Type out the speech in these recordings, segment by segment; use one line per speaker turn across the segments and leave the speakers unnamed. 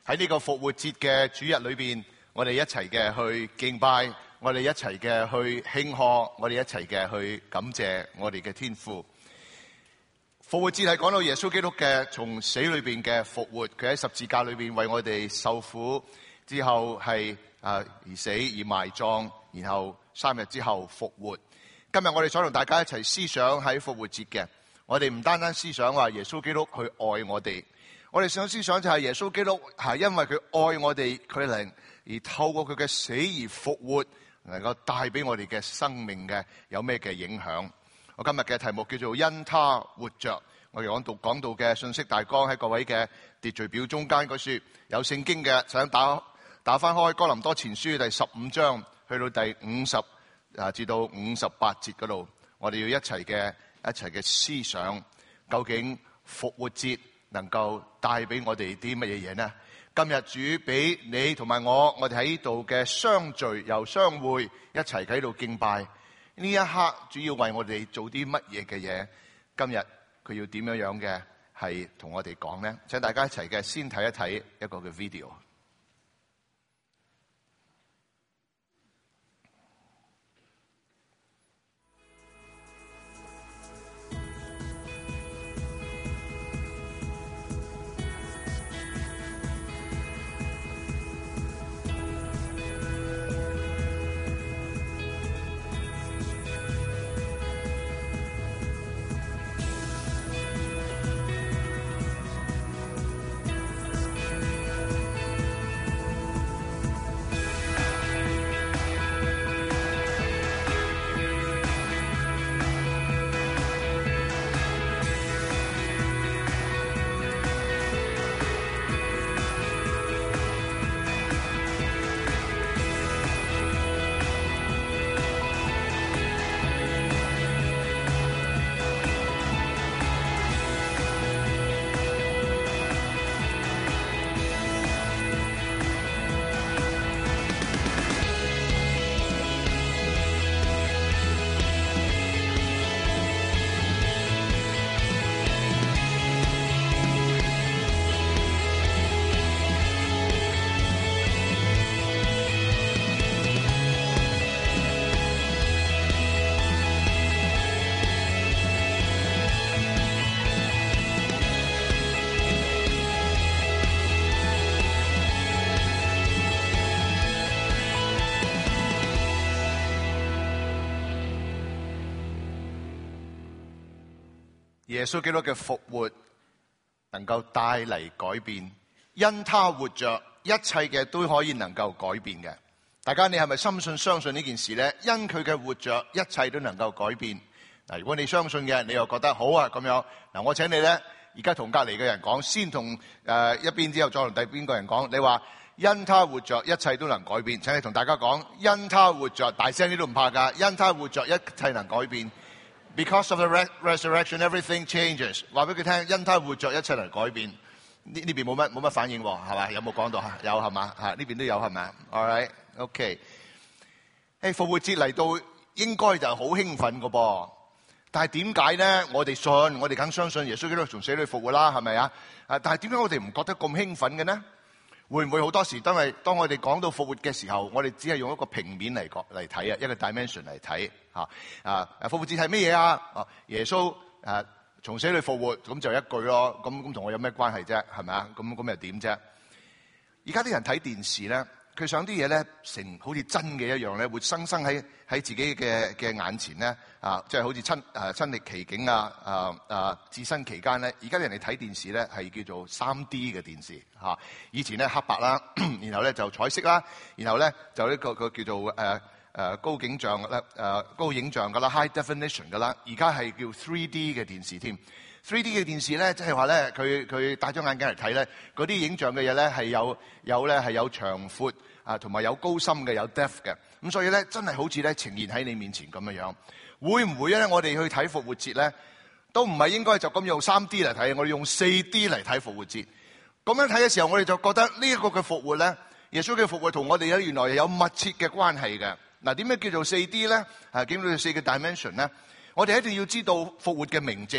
喺呢個復活節嘅主日裏邊，我哋一齊嘅去敬拜，我哋一齊嘅去慶賀，我哋一齊嘅去感謝我哋嘅天父。復活節係講到耶穌基督嘅從死裏邊嘅復活，佢喺十字架裏邊為我哋受苦之後係而死而埋葬，然後3日之後復活。今日我哋想同大家一齊思想喺復活節嘅，我哋唔單單思想話耶穌基督去愛我哋，我哋想思想就係耶穌基督係因為佢愛我哋，佢靈而透過佢嘅死而復活，能夠帶俾我哋嘅生命嘅有咩嘅影響。我今日嘅題目叫做因他活着。我哋講到嘅信息大綱喺各位嘅秩序表中間嗰處有聖經嘅，想打翻開哥林多前書第15章去到第50至到58節嗰度，我哋要一齊嘅思想，究竟復活節能夠帶俾我哋啲乜嘢嘢呢？今日主俾你同埋我哋喺呢度嘅相聚又相會，一齊喺度敬拜。呢一刻主要為我哋做啲乜嘢嘅嘢？今日佢要點樣嘅係同我哋講呢？請大家一齊嘅先睇一睇一個嘅 video。耶穌基督嘅復活能夠帶嚟改變，因他活着，一切嘅都可以能夠改變嘅。大家你係咪深信相信呢件事呢？因佢嘅活着，一切都能夠改變。嗱，如果你相信嘅，你又覺得好啊咁樣。嗱，我請你呢，而家同隔離嘅人講，先同一邊之後再同第邊個人講。你話因他活着，一切都能改變。請你同大家講，因他活着，大聲啲都唔怕㗎。因他活着，一切能改變。Because of the resurrection, everything changes。話俾佢聽，因他活着，一切能改變。呢邊冇乜反應喎，係嘛？有冇講到？有係嘛？呢邊都有係咪 ？All right, OK。復活節嚟到應該就好興奮㗎噃。但係點解咧？我哋信，我哋梗相信耶穌基督從死裏復活啦，係咪啊？但係點解我哋唔覺得咁興奮嘅呢？會唔會好多時當我哋講到復活嘅時候，我哋只係用一個平面嚟睇啊，一個 dimension 嚟睇嚇復活節係咩嘢啊？耶穌從死裏復活，咁就一句咯。咁同我有咩關係啫？係咪啊？咁又點啫？而家啲人睇電視咧，佢想啲嘢咧成好似真嘅一樣咧，活生生喺自己嘅眼前咧即係好似親歷其境置身其間咧。而家人哋睇電視咧係叫做 3D 嘅電視嚇。以前咧黑白啦，然後咧就彩色啦，然後咧就呢個叫做高影像噶啦 ，high definition 噶啦。而家係叫 3D 嘅電視添。3D 嘅電視咧，即係話咧，佢戴咗眼鏡嚟睇咧，嗰啲影像嘅嘢咧係有長闊同埋有高深嘅，有 depth 嘅。咁所以咧，真係好似咧呈現喺你面前咁樣樣。會唔會咧？我哋去睇復活節咧，都唔係應該就咁用 3D 嚟睇，我哋用 4D 嚟睇復活節。咁樣睇嘅時候，我哋就覺得呢一個嘅復活咧，耶穌嘅復活同我哋咧原來有密切嘅關係嘅。嗱，點解叫做 4D 咧？點解叫4個 dimension 咧？我哋一定要知道復活嘅明證。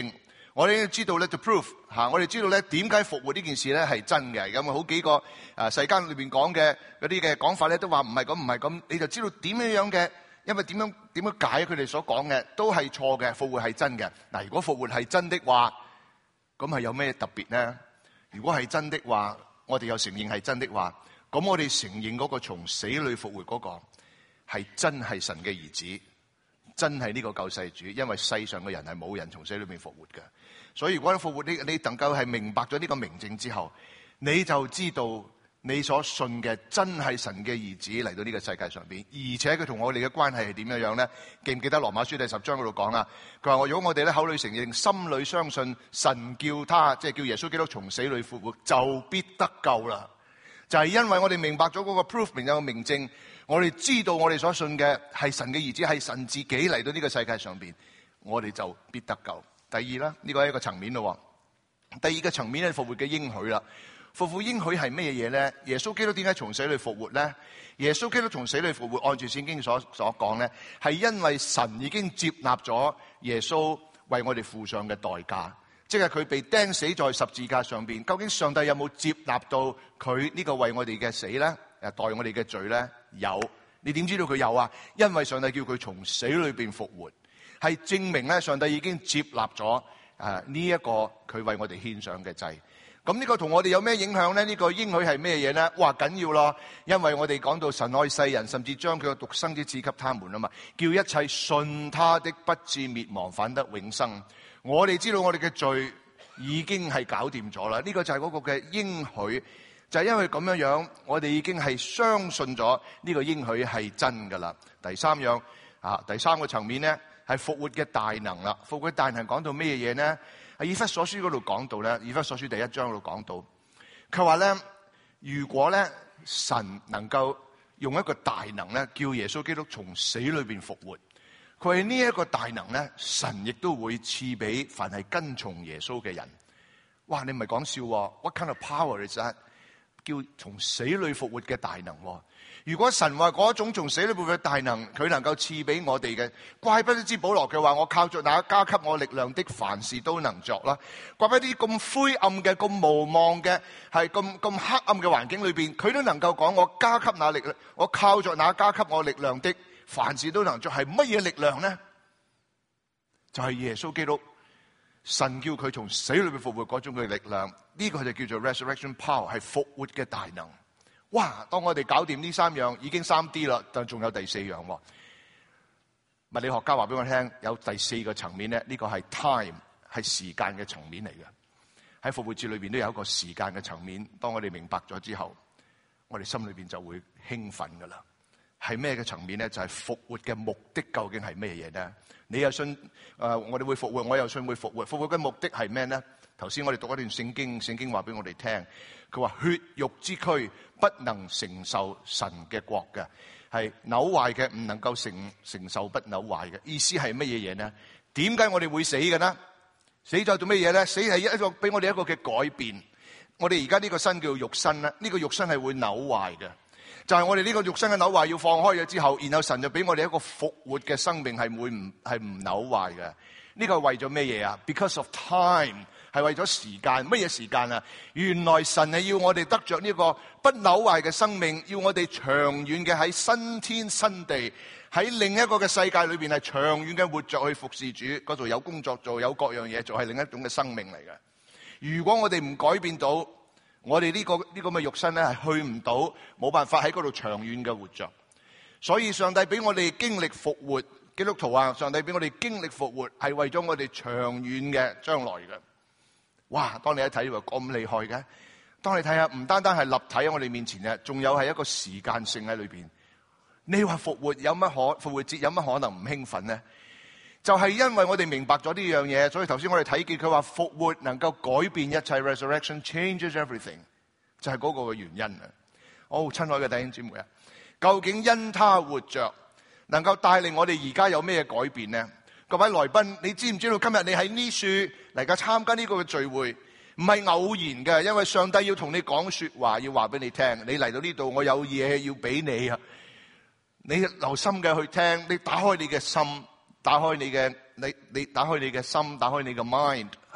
我哋要知道咧 to prove 我哋知道咧點解復活呢件事咧係真嘅。咁好幾個世間裏邊講嘅嗰啲嘅講法咧，都話唔係咁，唔係咁，你就知道點樣嘅，因為點樣解佢哋所講嘅都係錯嘅，復活係真嘅。嗱，如果復活係真的話，咁係有咩特別呢？如果係真的話，我哋又承認係真的話，咁我哋承認嗰個從死裏復活嗰個係真係神嘅兒子，真係呢個救世主。因為世上嘅人係冇人從死裏面復活嘅，所以如果你復活，你能夠係明白咗呢個明證之後，你就知道你所信嘅真係神嘅兒子嚟到呢個世界上邊，而且佢同我哋嘅關係係點樣樣咧？記唔記得羅馬書第10章嗰度講啊？佢話如果我哋咧口裏承認，心裏相信，神叫他即係叫耶穌基督從死裏復活，就必得救啦。就係因為我哋明白咗嗰個 proof， 明有個明證，我哋知道我哋所信嘅係神嘅兒子，係神自己嚟到呢個世界上邊，我哋就必得救。第二啦，呢個係一個層面咯。第二個層面係復活嘅應許啦。復活應許係咩嘢咧？耶穌基督點解從死裏復活咧？耶穌基督從死裏復活，按住聖經所講咧，係因為神已經接納咗耶穌為我哋付上嘅代價，即係佢被釘死在十字架上邊。究竟上帝有冇接納到佢呢個為我哋嘅死咧？代我哋嘅罪咧？有。你點知道佢有啊？因為上帝叫佢從死裏邊復活，係證明咧上帝已經接納咗呢一個佢為我哋獻上嘅祭。咁呢個同我哋有咩影響咧？呢個應許係咩嘢咧？哇，緊要咯！因為我哋講到神愛世人，甚至將佢嘅獨生子賜給他們啊嘛，叫一切信他的不至滅亡，反得永生。我哋知道我哋嘅罪已經係搞掂咗啦。呢個就係嗰個嘅應許，就係因為咁樣樣，我哋已經係相信咗呢個應許係真噶啦。第三個層面咧係復活嘅大能啦。復活嘅大能講到咩嘢咧？喺以弗所書嗰度講到咧，以弗所書第1章嗰度講到，佢話咧，如果咧神能夠用一個大能咧，叫耶穌基督從死裏邊復活，佢係呢一個大能咧，神亦都會賜俾凡係跟從耶穌嘅人。哇！你唔係講笑喎 ？What kind of power is that？叫從死裏復活嘅大能。如果神話嗰種從死裏復活嘅大能，佢能夠賜俾我哋嘅，怪不得保羅嘅話，我靠着那加給我力量的，凡事都能作啦。怪不得啲咁灰暗嘅、咁無望嘅、係咁黑暗嘅環境裏邊，佢都能夠講我加給那力量，我靠着那加給我力量的，凡事都能作。係乜嘢力量呢？就係耶穌基督，神叫佢從死裏邊復活嗰種嘅力量，呢個就叫做 resurrection power， 係復活嘅大能。哇！當我哋搞掂呢3樣，已經3D 啦，但仲有第4樣。物理學家話俾我聽，有第4個層面咧，呢個係 time， 係時間嘅層面嚟嘅。喺復活節裏邊都有一個時間嘅層面。當我哋明白咗之後，我哋心裏邊就會興奮噶啦。係咩嘅層面咧？就係復活嘅目的究竟係咩嘢咧？你又信我哋會復活，我又信會復活。復活嘅目的係咩咧？頭先我哋讀一段聖經，聖經話俾我哋聽，佢話血肉之軀不能承受神嘅國嘅，係朽壞嘅，唔能夠承受不朽壞嘅。意思係乜嘢嘢呢？點解我哋會死嘅呢？死咗做乜嘢咧？死係一個俾我哋一個嘅改變。我哋而家呢個身叫肉身咧，呢個肉身係會朽壞嘅。就係我哋呢個肉身嘅朽壞要放開咗之後，然後神就俾我哋一個復活嘅生命，係唔朽壞嘅。呢個係為咗咩嘢啊？Because of time。係為咗時間，乜嘢時間啊？原來神係要我哋得着呢個不朽壞嘅生命，要我哋長遠嘅喺新天新地，喺另一個嘅世界裏邊係長遠嘅活着去服侍主，嗰度有工作做，有各樣嘢做，係另一種嘅生命嚟嘅。如果我哋唔改變到，我哋呢個嘅肉身咧係去唔到，冇辦法喺嗰度長遠嘅活着。所以上帝俾我哋經歷復活，基督徒啊，上帝俾我哋經歷復活係為咗我哋長遠嘅將來嘅。哇！當你一睇話咁厲害嘅，當你睇下唔單單係立體喺我哋面前嘅，仲有係一個時間性喺裏邊。你話復活節有乜可能唔興奮呢？就係因為我哋明白咗呢樣嘢，所以頭先我哋睇見佢話復活能夠改變一切 ，resurrection changes everything， 就係嗰個嘅原因啊！親愛嘅弟兄姊妹啊，究竟因他活着能夠帶領我哋而家有咩改變呢？各位來賓，你知唔知道今日你喺呢處嚟緊參加呢個嘅聚會，唔係偶然嘅，因為上帝要同你講說話，要話俾你聽。你嚟到呢度，我有嘢要俾你啊！你留心嘅去聽，你打開你嘅心，打開你嘅心，打開你嘅 mind 啊！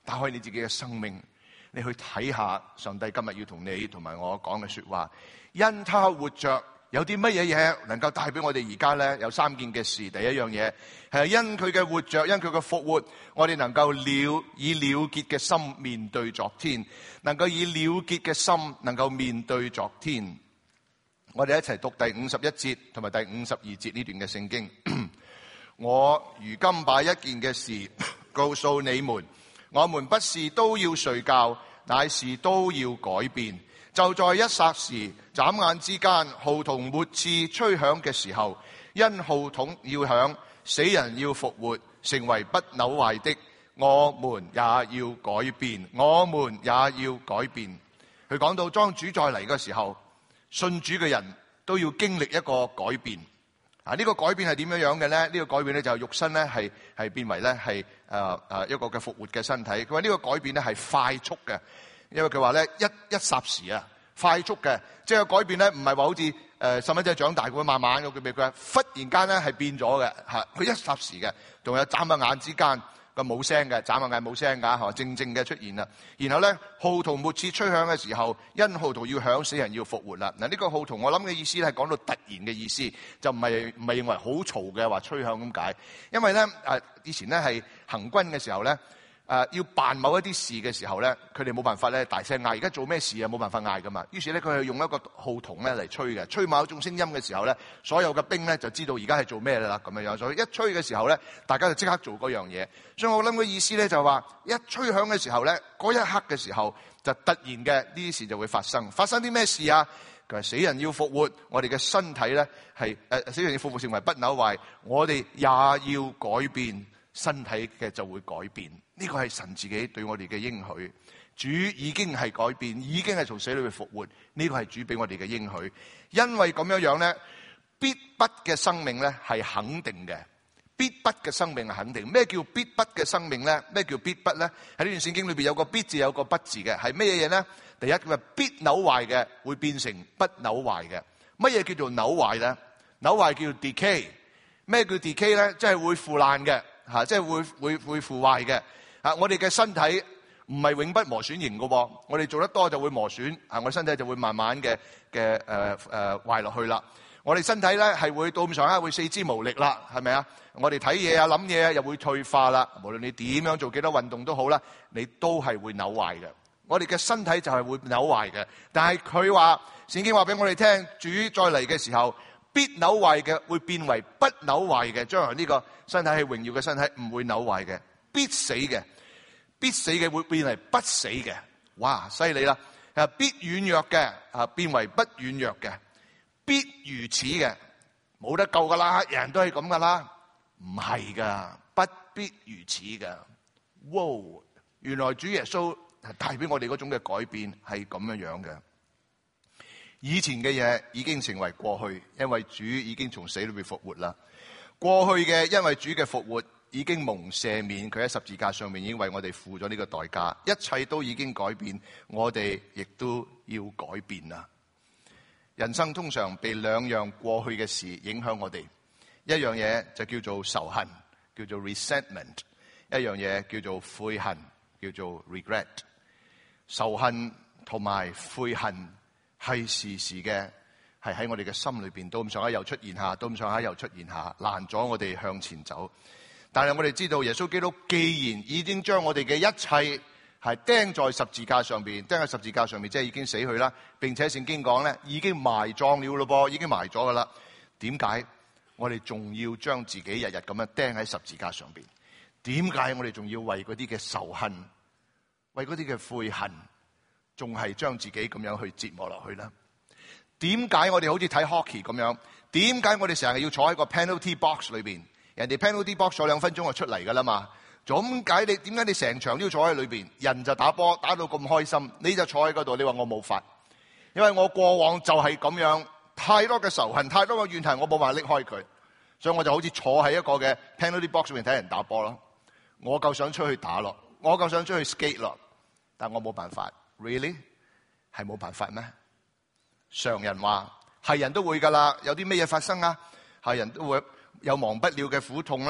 打開你自己嘅生命，你去睇下上帝今日要同你同埋我講嘅說話。因他活着，有啲乜嘢嘢能夠帶俾我哋而家咧？有3件嘅事。第一樣嘢係因佢嘅活着，因佢嘅復活，我哋能夠以了結嘅心面對昨天，能夠以了結嘅心能夠面對昨天。我哋一齊讀第51節同埋第52節呢段嘅聖經。我如今把一件嘅事告訴你們，我們不是都要睡覺，乃是都要改變。就在一霎時，眨眼之間，號筒末次吹響嘅時候，因號筒要響，死人要復活，成為不朽壞的，我們也要改變。我們也要改變。佢講到當主再嚟嘅時候，信主嘅人都要經歷一個改變。呢個改變係點樣樣嘅咧？呢個改變咧就係肉身咧係變為咧係一個嘅復活嘅身體。佢話呢個改變咧係快速嘅，因為佢話咧一霎時啊，快速嘅，即係改變咧唔係話好似細蚊仔長大咁慢慢嘅，佢話忽然間咧係變咗嘅嚇，佢一霎時嘅，仲有眨下眼之間。個冇聲嘅，眨下眼冇聲㗎，正正嘅出現啦。然後咧，號筒末次吹響嘅時候，因號筒要響，死人要復活啦。嗱，呢個號筒我諗嘅意思係講到突然嘅意思，就唔係認為好嘈嘅話吹響咁解。因為咧以前咧係行軍嘅時候咧。要辦某一啲事嘅時候咧，佢哋冇辦法咧大聲嗌。而家做咩事啊？冇辦法嗌噶嘛。於是咧，佢係用一個號筒咧嚟吹嘅。吹某一種聲音嘅時候咧，所有嘅兵咧就知道而家係做咩啦咁樣樣。所以一吹嘅時候咧，大家就即刻做嗰樣嘢。所以我諗嘅意思咧就係話，一吹響嘅時候咧，嗰一刻嘅時候就突然嘅呢啲事就會發生。發生啲咩事啊？佢話死人要復活，我哋嘅身體咧係死人要復活成為不朽壞，我哋也要改變。身體嘅就會改變，呢個係神自己對我哋嘅應許。主已經係改變，已經係從死裏去復活，呢個係主俾我哋嘅應許。因為咁樣樣咧，必不嘅生命咧係肯定嘅，必不嘅生命係肯定。咩叫必不嘅生命咧？咩叫必不咧？喺呢段聖經裏邊有個必字，有個不字嘅，係咩嘢咧？第一佢話必朽壞嘅會變成不朽壞嘅。乜嘢叫做朽壞咧？朽壞叫 decay。咩叫 decay 咧？即係會腐爛嘅。即係會腐壞嘅。我哋嘅身體唔係永不磨損型嘅喎，我哋做得多就會磨損，我哋身體就會慢慢嘅壞落去啦。我哋身體咧係會到咁上下會四肢無力啦，係咪啊？我哋睇嘢啊、諗嘢啊又會退化啦。無論你點樣做幾多運動都好啦，你都係會朽壞嘅。我哋嘅身體就係會朽壞嘅。但係佢話聖經話俾我哋聽，主再嚟嘅時候，必朽壞嘅會變為不朽壞嘅，將來呢個身體係榮耀嘅身體，唔會朽壞嘅。必死嘅會變為不死嘅。哇，犀利啦！必軟弱嘅變為不軟弱嘅，必如此嘅，冇得救噶啦，人人都係咁噶啦，唔係噶，不必如此嘅。哇，原來主耶穌係帶俾我哋嗰種嘅改變係咁樣樣嘅。以前嘅嘢已經成為過去，因為主已經從死裏邊復活啦。過去嘅因為主嘅復活已經蒙赦免，佢喺十字架上面已經為我哋付咗呢個代價，一切都已經改變，我哋亦都要改變啦。人生通常被兩樣過去嘅事影響我哋，一樣嘢就叫做仇恨，叫做 resentment， 一樣嘢叫做悔恨，叫做 regret。仇恨同埋悔恨係時時嘅，係喺我哋嘅心裏邊，到咁上下又出現下，到咁上下又出現下，攔咗我哋向前走。但係我哋知道耶穌基督既然已經將我哋嘅一切係釘在十字架上邊，釘喺十字架上面，即係已經死去啦，並且聖經講咧已經埋葬了咯噃，已經埋咗噶啦。點解我哋仲要將自己日日咁樣釘喺十字架上邊？點解我哋仲要為嗰啲嘅仇恨，為嗰啲嘅悔恨，仲係將自己咁樣去折磨落去呢？點解我哋好似睇 hockey 咁樣？點解我哋成日要坐喺個 penalty box 裏邊？人哋 penalty box 坐2分鐘就出嚟噶啦嘛？點解你成場都要坐喺裏邊？人就打波打到咁開心，你就坐喺嗰度，你話我冇法？因為我過往就係咁樣，太多嘅仇恨，太多嘅怨恨，我冇辦法拎開佢，所以我就好似坐喺一個嘅 penalty box 裏面睇人打波咯。我夠想出去打咯，我夠想出去 skate 咯，但我冇辦法。Really？ 係冇辦法咩？常人話係人都會噶啦，有啲咩嘢發生啊？係人都會有忘不了嘅苦痛啦，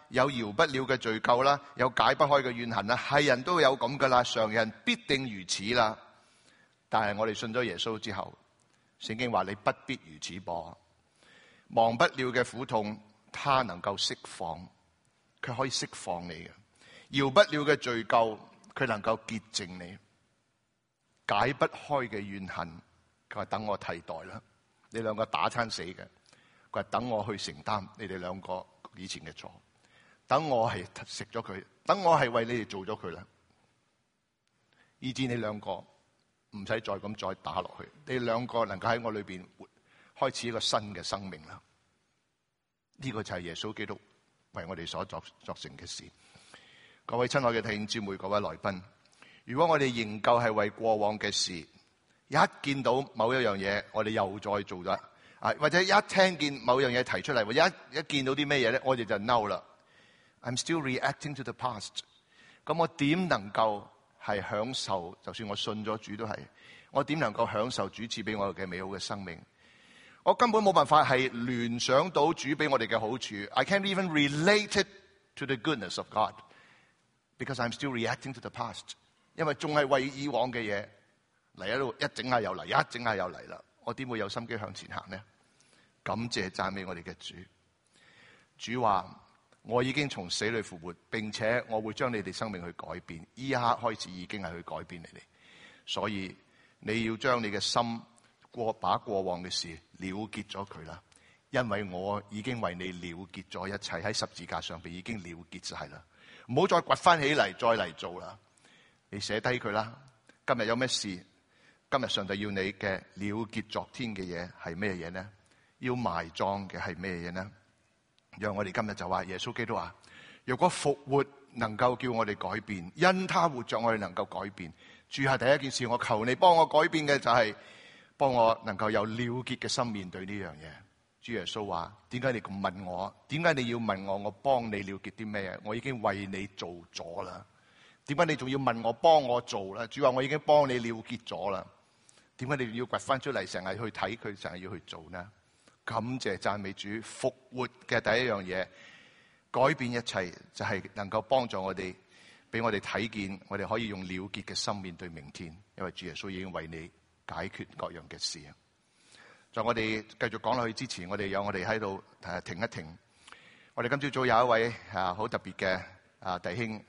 有饒不了嘅罪咎啦，有解不開嘅怨恨啦，係人都有咁噶啦，常人必定如此啦。但係我哋信咗耶穌之後，聖經話你不必如此噃，忘不了嘅苦痛，他能夠釋放，佢可以釋放你嘅；饒不了嘅罪咎，佢能夠潔淨你；解不開嘅怨恨，佢話等我替代啦，你兩個打親死嘅，佢話等我去承擔你哋兩個以前嘅錯，等我係食咗佢，等我係為你哋做咗佢啦，以致你兩個唔使再咁再打落去，你兩個能夠喺我裏邊開始一個新嘅生命啦。呢個就係耶穌基督為我哋所作成嘅事。各位親愛嘅弟兄姊妹，各位來賓，如果我哋仍舊係為過往嘅事，一見到某一樣嘢，我哋又再做啦，或者一聽見某樣嘢提出嚟，或者一見到啲咩嘢咧，我哋就嬲啦。I'm still reacting to the past。咁我點能夠係享受？就算我信咗主都係，我點能夠享受主賜俾我嘅美好嘅生命？我根本冇辦法係聯想到主俾我哋嘅好處。I can't even relate it to the goodness of God because I'm still reacting to the past。因為仲係為以往嘅嘢嚟喺度一整下又嚟，一整下又嚟啦。我點會有心機向前行呢？感謝讚美我哋嘅主。主話：我已經從死裏復活，並且我會將你哋生命去改變。依一刻開始已經係去改變你哋，所以你要將你嘅心把過往嘅事了結咗佢啦。因為我已經為你了結咗一切，喺十字架上邊已經了結晒啦。唔好再掘翻起嚟，再嚟做啦。你寫低佢啦。今日有咩事？今日上帝要你嘅了結昨天嘅嘢係咩嘢呢？要埋葬嘅係咩嘢呢？讓我哋今日就話耶穌基督啊，若果復活能夠叫我哋改變，因他活着我哋能夠改變。主係第一件事，我求你幫我改變嘅就係幫我能夠有了結嘅心面對呢樣嘢。主耶穌話：點解你咁問我？點解你要問我？我幫你了結啲咩嘢？我已經為你做咗啦。點解你仲要問我幫我做啦？主話我已經幫你了結咗啦。點解你要掘翻出嚟，成日去睇佢，成日要去做呢？感謝讚美主，復活嘅第一樣嘢，改變一切就係能夠幫助我哋，俾我哋睇見，我哋可以用了結嘅心面對明天，因為主耶穌已經為你解決各樣嘅事。在我哋繼續講落去之前，我哋喺度停一停。我哋今朝早有一位好特別嘅弟兄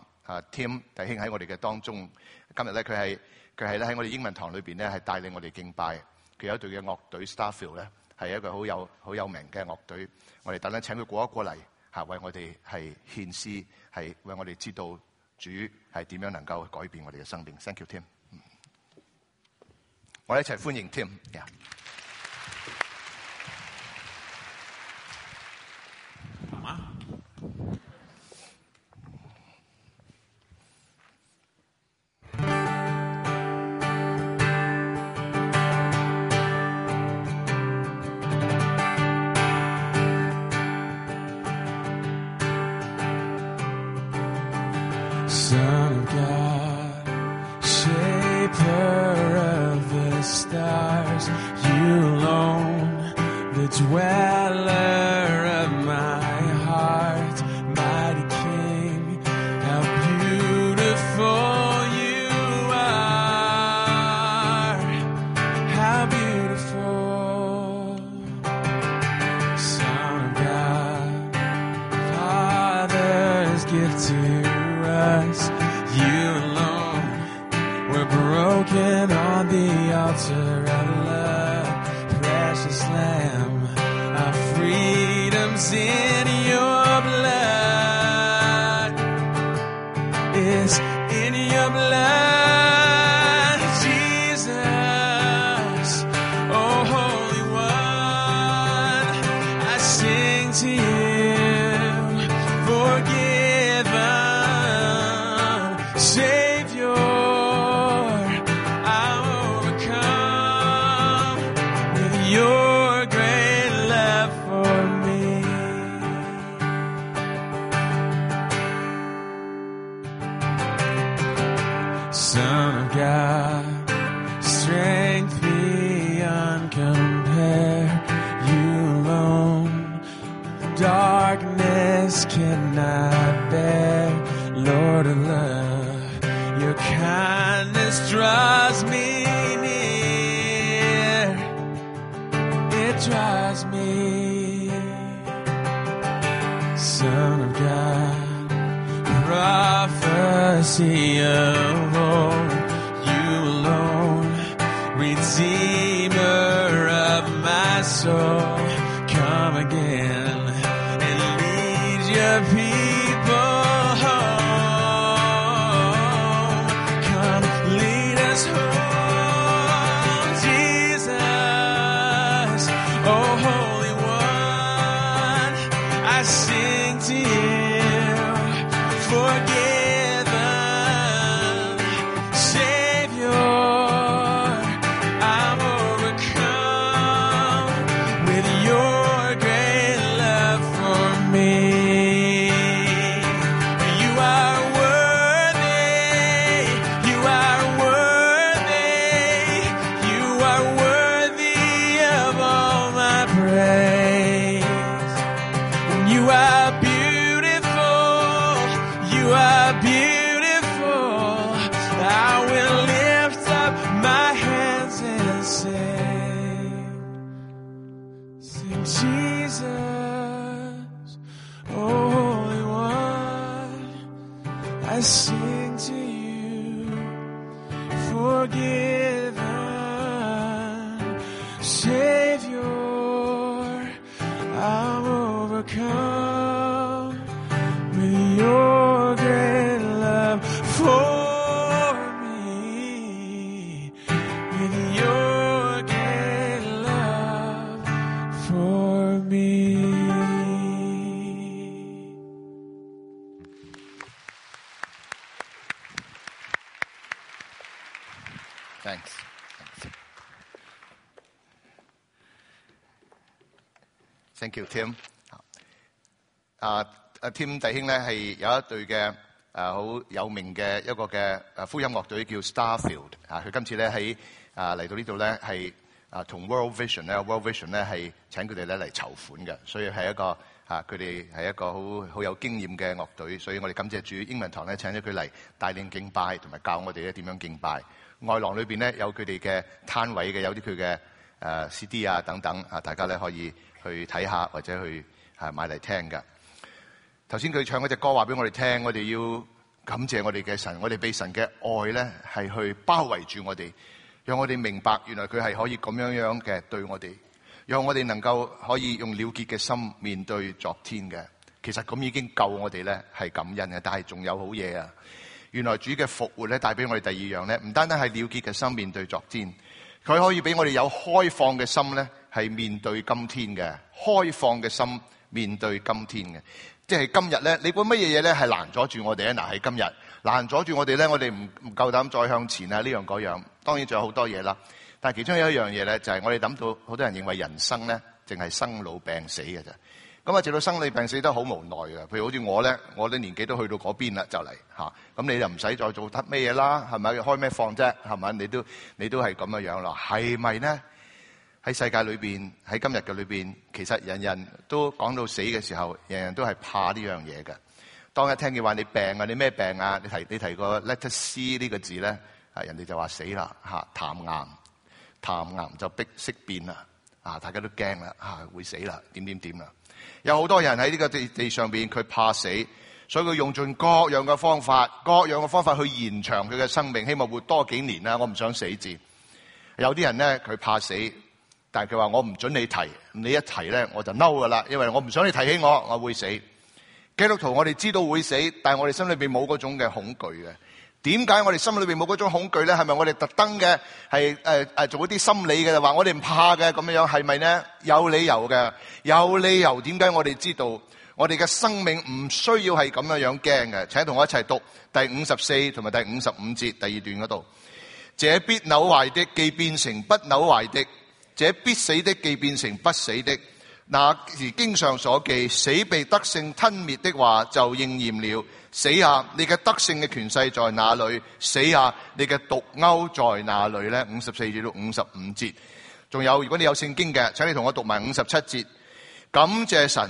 Tim 弟兄喺我哋嘅當中。今日咧佢係咧喺我哋英文堂裏邊咧係帶領我哋敬拜。佢有一隊嘅樂隊 Starfield 咧係一個好有名嘅樂隊。我哋特登請佢過嚟為我哋係獻詩，係為我哋知道主係點樣能夠改變我哋嘅生命。Thank you Tim。我哋一齊歡迎 Tim。Yeah.
Son of God, shaper of the stars, you alone, the dweller of my heart, mighty King, how beautiful you are, how beautiful, Son of God, Father's gift to us, you alone were broken on the altar of love, precious Lamb, our freedom's in your blood, is in your blood, Jesus, oh Holy One, I sing to you, forgiven Savior, I overcome with your great love for me. cannot bear, Lord of love, your kindness draws me near. It draws me, Son of God, prophecy of old, you alone, Redeemer of my soul, come again and lead your people home. Come lead us home, Jesus, oh Holy One, I sing to you, forgiven, Savior, I'm overcome with your great love for me. You are worthy, you are worthy, you are worthy of all my praise. You are beautiful, you are beautiful. I will lift up my hands and sing Jesus, oh Holy One, I sing to you, forgiven, Savior, I'm overcome with your great love for me, with your great love for me.
Thanks. Thank you, Tim. Tim 弟兄咧係有一隊嘅好有名嘅一個嘅福音樂隊叫 Starfield 佢今次咧喺嚟到呢度咧係同 World Vision 咧係請佢哋咧嚟籌款嘅，所以係一個佢哋係一個好有經驗嘅樂隊，所以我哋感謝主英文堂咧請咗佢嚟帶領敬拜，同埋教我哋咧點樣敬拜。外廊裏邊咧有佢哋嘅攤位嘅，有啲佢嘅CD 啊等等大家咧可以去睇下或者去買嚟聽㗎。頭先佢唱嗰隻歌話俾我哋聽，我哋要感謝我哋嘅神，我哋被神嘅愛咧係去包圍住我哋，讓我哋明白原來佢係可以咁樣嘅對我哋，讓我哋能夠可以用了結嘅心面對昨天嘅。其實咁已經夠我哋咧係感恩嘅，但係仲有好嘢啊！原來主嘅復活咧帶俾我哋第二樣咧，唔單單係了結嘅心面對昨天，佢可以俾我哋有開放嘅心咧係面對今天嘅，開放嘅心面對今天嘅。即係今日咧，你估乜嘢嘢咧係攔阻住我哋咧？嗱，喺今日攔阻住我哋咧，我哋唔夠膽再向前啊！呢樣嗰樣，當然仲有好多嘢啦。但係其中有一樣嘢咧，就係我哋諗到好多人認為人生咧，淨係生老病死嘅啫。咁啊，直到生老病死都好無奈嘅。譬如好似我咧，我啲年紀都去到嗰邊啦，就嚟嚇。咁你就唔使再做得咩嘢啦，係咪？開咩放啫？係咪？你都係咁嘅樣咯，係咪呢？喺世界裏邊，喺今日嘅裏邊，其實人人都講到死嘅時候，人人都係怕呢樣嘢嘅。當一聽見話你病啊，你咩病啊？你提個 letter C 呢個字咧，人哋就話死啦嚇，痰癌就逼色變啦大家都驚啦會死啦，點啦。有好多人喺呢個地上邊，佢怕死，所以佢用盡各樣嘅方法去延長佢嘅生命，希望活多幾年啦。我唔想死字。有啲人咧，佢怕死。但係佢話我唔准你提，你一提咧我就嬲噶啦，因為我唔想你提起我會死。基督徒我哋知道會死，但係我哋心裏邊冇嗰種嘅恐懼嘅。點解我哋心裏邊冇嗰種恐懼咧？係咪我哋特登嘅係做一啲心理嘅話我哋唔怕嘅咁樣？係咪呢？有理由嘅，有理由。點解我哋知道我哋嘅生命唔需要係咁樣驚嘅？請同我一齊讀第54同埋第55節第二段嗰度。這必朽壞的，既變成不朽壞的。這必死的，既變成不死的，那時經上所記，死被得勝吞滅的話就應驗了。死啊，你嘅得勝嘅權勢在哪裏？死啊，你嘅毒鈎在哪裏呢？54至到55節。仲有，如果你有聖經嘅，請你同我讀埋57節。感謝神，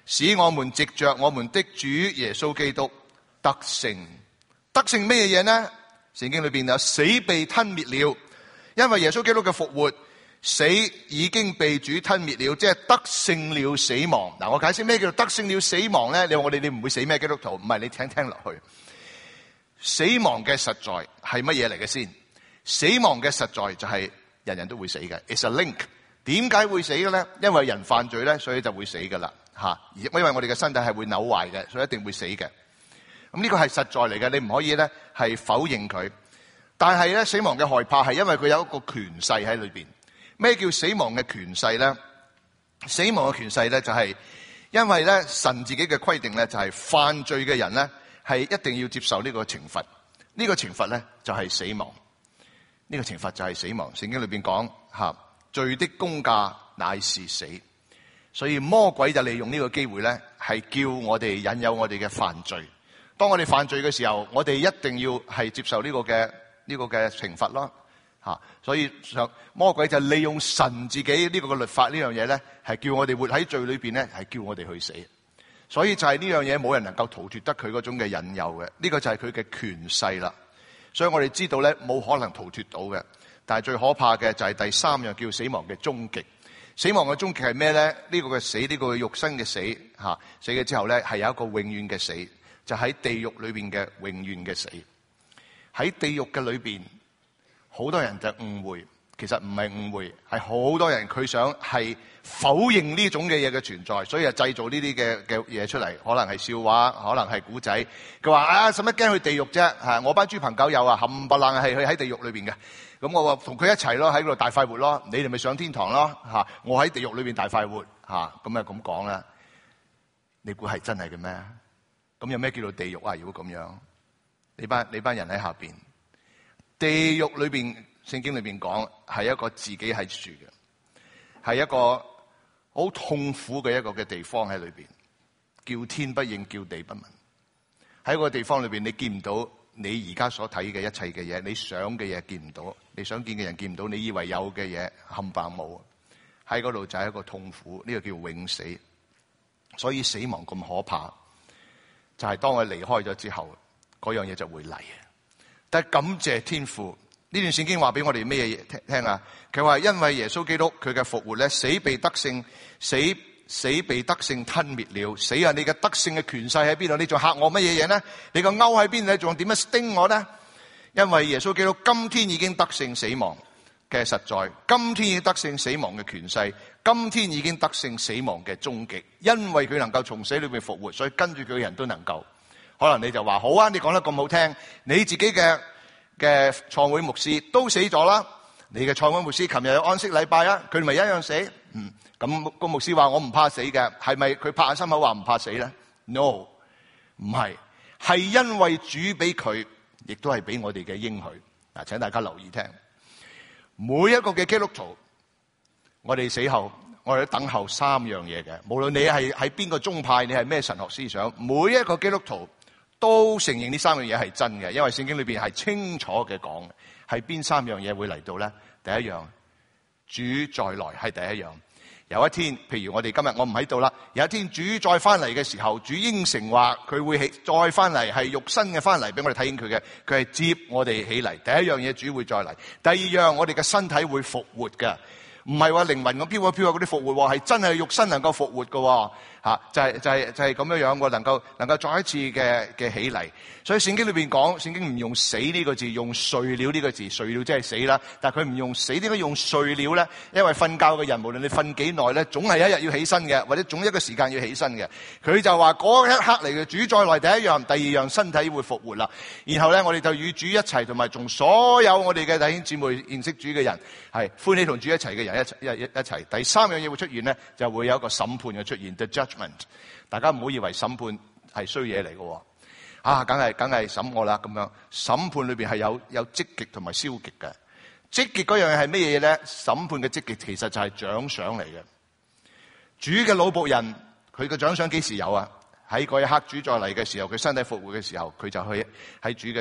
使我們藉着我們的主耶穌基督得勝。得勝咩嘢呢？聖經裏邊有死被吞滅了，因為耶穌基督嘅復活，死已經被主吞滅了，即係得勝了死亡。嗱，我解釋咩叫做得勝了死亡呢？你話你唔會死咩基督徒？唔係，你聽落去。死亡嘅實在係乜嘢嚟嘅先？死亡嘅實在就係人人都會死嘅。It's a link。點解會死嘅咧？因為人犯罪咧，所以就會死噶啦吓。因為我哋嘅身體係會扭壞嘅，所以一定會死嘅。咁呢個係實在嚟嘅，你唔可以咧係否認佢。但係咧，死亡嘅害怕係因為佢有一個權勢喺裏邊。咩叫死亡嘅權勢咧？死亡嘅權勢咧就係因為咧神自己嘅規定咧就係犯罪嘅人咧係一定要接受呢個懲罰。呢個懲罰咧就係死亡。呢個懲罰就係死亡。聖經裏邊講吓。罪的工價乃是死，所以魔鬼就利用呢個機會咧，係叫我哋引誘我哋嘅犯罪。當我哋犯罪嘅時候，我哋一定要係接受呢個嘅懲罰咯，吓。所以魔鬼就利用神自己呢個嘅律法呢樣嘢咧，係叫我哋活喺罪裏邊咧，係叫我哋去死。所以就係呢樣嘢冇人能夠逃脫得佢嗰種嘅引誘嘅，呢個就係佢嘅權勢啦。所以我哋知道咧，冇可能逃脫到嘅。但係最可怕嘅就係第三樣叫死亡嘅終極。死亡嘅終極係咩咧？呢個嘅死，呢個嘅肉身嘅死吓，死咗之後咧係有一個永遠嘅死，就喺地獄裏邊嘅永遠嘅死。喺地獄嘅裏邊，好多人就誤會，其實唔係誤會，係好多人佢想係否認呢種嘅嘢嘅存在，所以就製造呢啲嘅嘢出嚟，可能係笑話，可能係古仔。佢話啊，使乜驚去地獄啫？吓，我班豬朋狗友啊，冚唪唥係去喺地獄裏邊嘅。咁我話同佢一齊咯，喺度大快活咯，你哋咪上天堂咯吓，我喺地獄裏邊大快活吓，咁啊咁講啦。你估係真係嘅咩？咁有咩叫做地獄啊？如果咁樣，你班人喺下邊，地獄裏邊聖經裏邊講係一個自己喺住嘅，係一個好痛苦嘅一個嘅地方喺裏邊，叫天不應，叫地不聞。喺個地方裏邊，你見唔到你而家所睇嘅一切嘅嘢，你想嘅嘢見唔到，你想見嘅人見唔到，你以為有嘅嘢冚唪唥冇。喺嗰度就係一個痛苦，呢個叫永死。所以死亡咁可怕，就係當佢離開咗之後，嗰樣嘢就會嚟。但係感謝天父，呢段聖經話俾我哋咩嘢聽啊？佢話因為耶穌基督佢嘅復活咧，死被得勝，死被得勝吞滅了。死啊！你嘅得勝嘅權勢喺邊度？你仲嚇我乜嘢嘢呢？你個勾喺邊度？你仲點樣釘我呢？因為耶穌基督今天已經得勝死亡嘅實在，今天已經得勝死亡嘅權勢，今天已經得勝死亡嘅終極。因為佢能夠從死裏面復活，所以跟住佢嘅人都能夠。可能你就話好啊，你講得咁好聽，你自己嘅創會牧師都死咗啦。你嘅創會牧師琴日有安息禮拜啊，佢哋咪一樣死。咁個牧師話我唔怕死嘅，係咪佢拍下心口話唔怕死咧 ？No， 唔係，係因為主俾佢，亦都係俾我哋嘅應許。嗱，請大家留意聽，每一個嘅基督徒，我哋死後，我哋都等候三樣嘢嘅。無論你係喺邊個宗派，你係咩神學思想，每一個基督徒都承認呢三樣嘢係真嘅，因為聖經裏邊係清楚嘅講，係邊三樣嘢會嚟到咧？第一樣，主再來係第一樣。有一天，譬如我哋今日我唔喺度啦，有一天主再翻嚟嘅時候，主應承話佢會再翻嚟，係肉身嘅翻嚟俾我哋睇見佢嘅，佢係接我哋起嚟。第一樣嘢主會再嚟，第二樣我哋嘅身體會復活嘅，唔係話靈魂咁飄一飄嗰啲復活，係真係肉身能夠復活嘅，吓就係咁樣樣嘅，能夠再一次嘅起嚟。所以聖經裏邊講，聖經唔用死呢個字，用睡了呢個字，睡了即係死啦，但係佢唔用死，點解用睡了咧？因為瞓覺嘅人無論你瞓幾耐咧，總係一日要起身嘅，或者總一個時間要起身嘅。佢就話嗰一刻嚟嘅主再來，第一樣，第二樣身體會復活啦。然後咧，我哋就與主一齊，同埋從所有我哋嘅弟兄姊妹認識主嘅人，係歡喜同主一齊嘅人一齊。第三樣嘢會出現咧，就會有一個審判嘅出現 ，the judgment。大家唔好以為審判係衰嘢嚟嘅。梗係審我啦咁樣。審判裏邊係有積極同埋消極嘅。積極嗰樣嘢係咩嘢咧？審判嘅積極其實就係獎賞嚟嘅。主嘅老僕人，佢嘅獎賞幾時有啊？喺嗰一刻主再嚟嘅時候，佢身體復活嘅時候，佢就去喺主嘅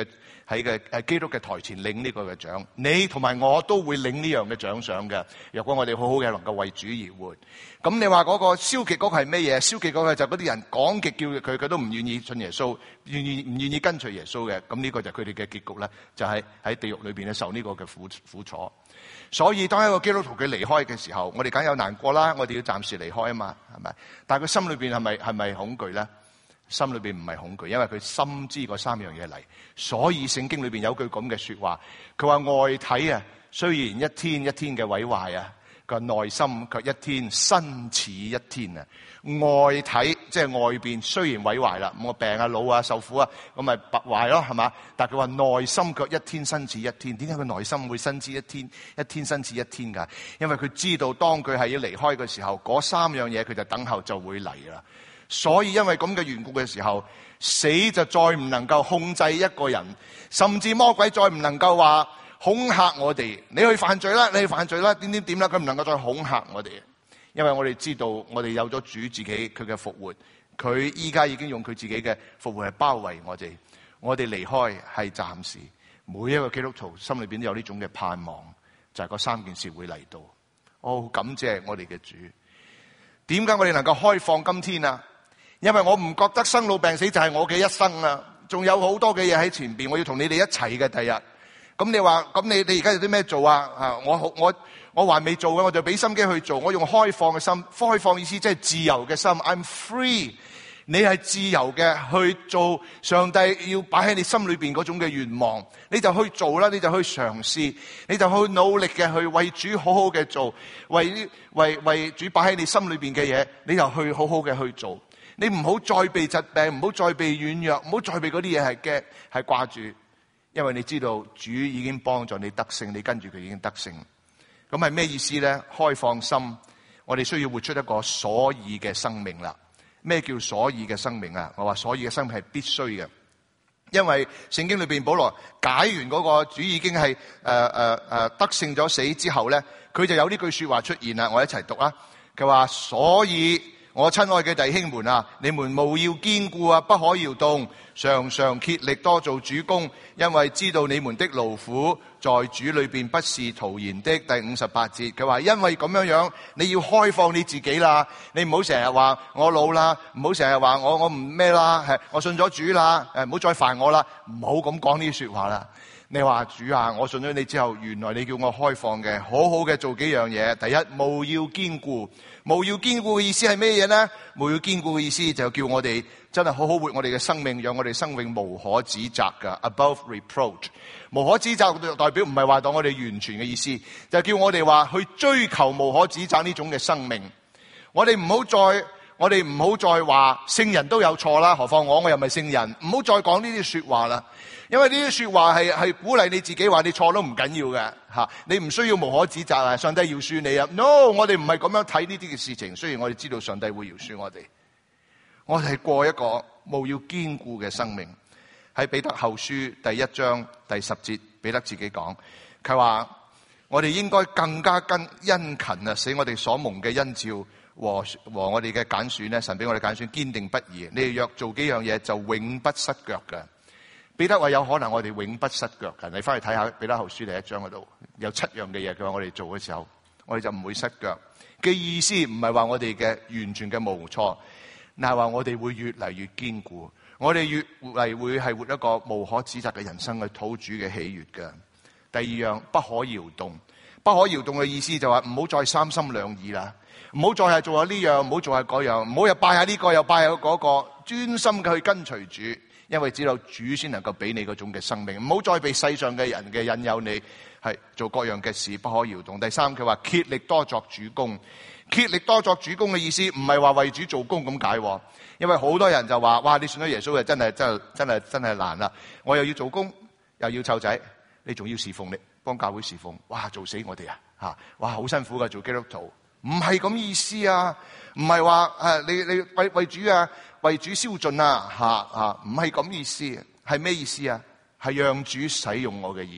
喺基督嘅台前領呢個嘅獎。你同埋我都會領呢樣嘅獎賞嘅。若果我哋好好嘅能夠為主而活，咁你話嗰個消極嗰個係咩嘢？消極嗰個就嗰啲人講極叫佢都唔願意信耶穌，唔願意跟隨耶穌嘅。咁呢個就佢哋嘅結局咧，就係喺地獄裏邊咧受呢個嘅苦楚。所以當一個基督徒佢離開嘅時候，我哋梗有難過啦，我哋要暫時離開啊嘛，係咪？但係佢心裏邊係咪恐懼咧？心裏邊唔係恐懼，因為佢深知嗰三樣嘢嚟。所以聖經裏邊有句咁嘅說話，佢話外體啊，雖然一天一天嘅毀壞啊，佢話內心卻一天新似一天啊。外體即係外邊雖然毀壞啦，咁我病啊、老啊、受苦啊，咁咪敗壞咯，係嘛？但係佢話內心卻一天新似一天。點解佢內心會新似一天？一天新似一天㗎？因為佢知道當佢係要離開嘅時候，嗰三樣嘢佢就等候就會嚟啦。所以因為咁嘅緣故嘅時候，死就再唔能夠控制一個人，甚至魔鬼再唔能夠話恐嚇我哋，你去犯罪啦，你去犯罪啦，點點啦，佢唔能夠再恐嚇我哋。因為我哋知道我哋有咗主自己佢嘅復活，佢依家已經用佢自己嘅復活嚟包圍我哋。我哋離開係暫時，每一個基督徒心裏邊都有呢種嘅盼望，就係嗰三件事會嚟到。感謝我哋嘅主。點解我哋能夠開放今天啊？因為我唔覺得生老病死就係我嘅一生啊，仲有好多嘅嘢喺前邊，我要同你哋一齊嘅第日。咁你話，咁你而家有啲咩做啊？我還未做嘅，我就俾心機去做。我用開放嘅心，開放意思即係自由嘅心。I'm free， 你係自由嘅去做上帝要擺喺你心裏邊嗰種嘅願望，你就去做啦，你就去嘗試，你就去努力嘅去為主好好嘅做，為主擺喺你心裏邊嘅嘢，你就去好好嘅去做。你唔好再被疾病，唔好再被軟弱，唔好再被嗰啲嘢係驚係掛住，因為你知道主已經幫助你得勝，你跟住佢已經得勝。咁係咩意思咧？開放心，我哋需要活出一個所以嘅生命啦。咩叫所以嘅生命啊？我話所以嘅生命係必須嘅，因為聖經裏邊保羅解完嗰個主已經係得勝咗死之後咧，佢就有呢句說話出現啦。我一齊讀啊！佢話所以。我親愛嘅弟兄們啊，你們務要堅固啊，不可搖動，常常竭力多做主工，因為知道你們的勞苦在主裏邊不是徒然的。第58節，佢話因為咁樣，你要開放你自己啦，你唔好成日話我老啦，唔好成日話我唔咩啦，我信咗主啦，唔好再煩我啦，唔好咁講呢啲說話啦。你話主啊，我信咗你之後，原來你叫我開放嘅，好好嘅做幾樣嘢。第一，務要堅固。務要堅固嘅意思係咩嘢呢？務要堅固嘅意思就叫我哋真係好好活我哋嘅生命，讓我哋生命無可指責噶。Above reproach， 無可指責代表唔係話當我哋完全嘅意思，就叫我哋話去追求無可指責呢種嘅生命。我哋唔好再話聖人都有錯啦，何況我又唔係聖人，唔好再講呢啲說話啦。因為呢啲說話係鼓勵你自己話你錯都唔緊要嘅吓，你唔需要無可指責啊！上帝饒恕你啊 ！No， 我哋唔係咁樣睇呢啲嘅事情。雖然我哋知道上帝會饒恕我哋，我哋係過一個務要堅固嘅生命。喺彼得後書第1章第10節，彼得自己講，佢話我哋應該更加殷勤啊，使我哋所蒙嘅恩召和我哋嘅揀選咧，神俾我哋揀選堅定不移。你哋若做幾樣嘢，就永不失腳嘅。彼得話有可能我哋永不失腳嘅，你翻去睇下彼得後書第1章嗰度有7樣嘅嘢，佢話我哋做嘅時候，我哋就唔會失腳嘅意思，唔係話我哋嘅完全嘅無錯，但係話我哋會越嚟越堅固，我哋越嚟會係活一個無可指責嘅人生，去討主嘅喜悅嘅。第二樣，不可搖動，不可搖動嘅意思就話唔好再三心兩意啦，唔好再係做下呢樣，唔好做下嗰樣，唔好又拜下呢個又拜下嗰個，專心嘅去跟隨主。因為只有主先能夠俾你嗰種嘅生命，唔好再被世上嘅人嘅引誘，你係做各樣嘅事不可搖動。第三，佢話竭力多作主工，竭力多作主工嘅意思唔係話為主做工咁解，因為好多人就話，哇，你信咗耶穌就真係難啦，我又要做工又要湊仔，你仲要侍奉，你幫教會侍奉，哇，做死我哋啊吓，哇，好辛苦噶做基督徒，唔係咁意思啊，唔係話你為主啊。為主燒盡啊，唔係咁意思，係咩意思啊？係讓主使用我嘅意思。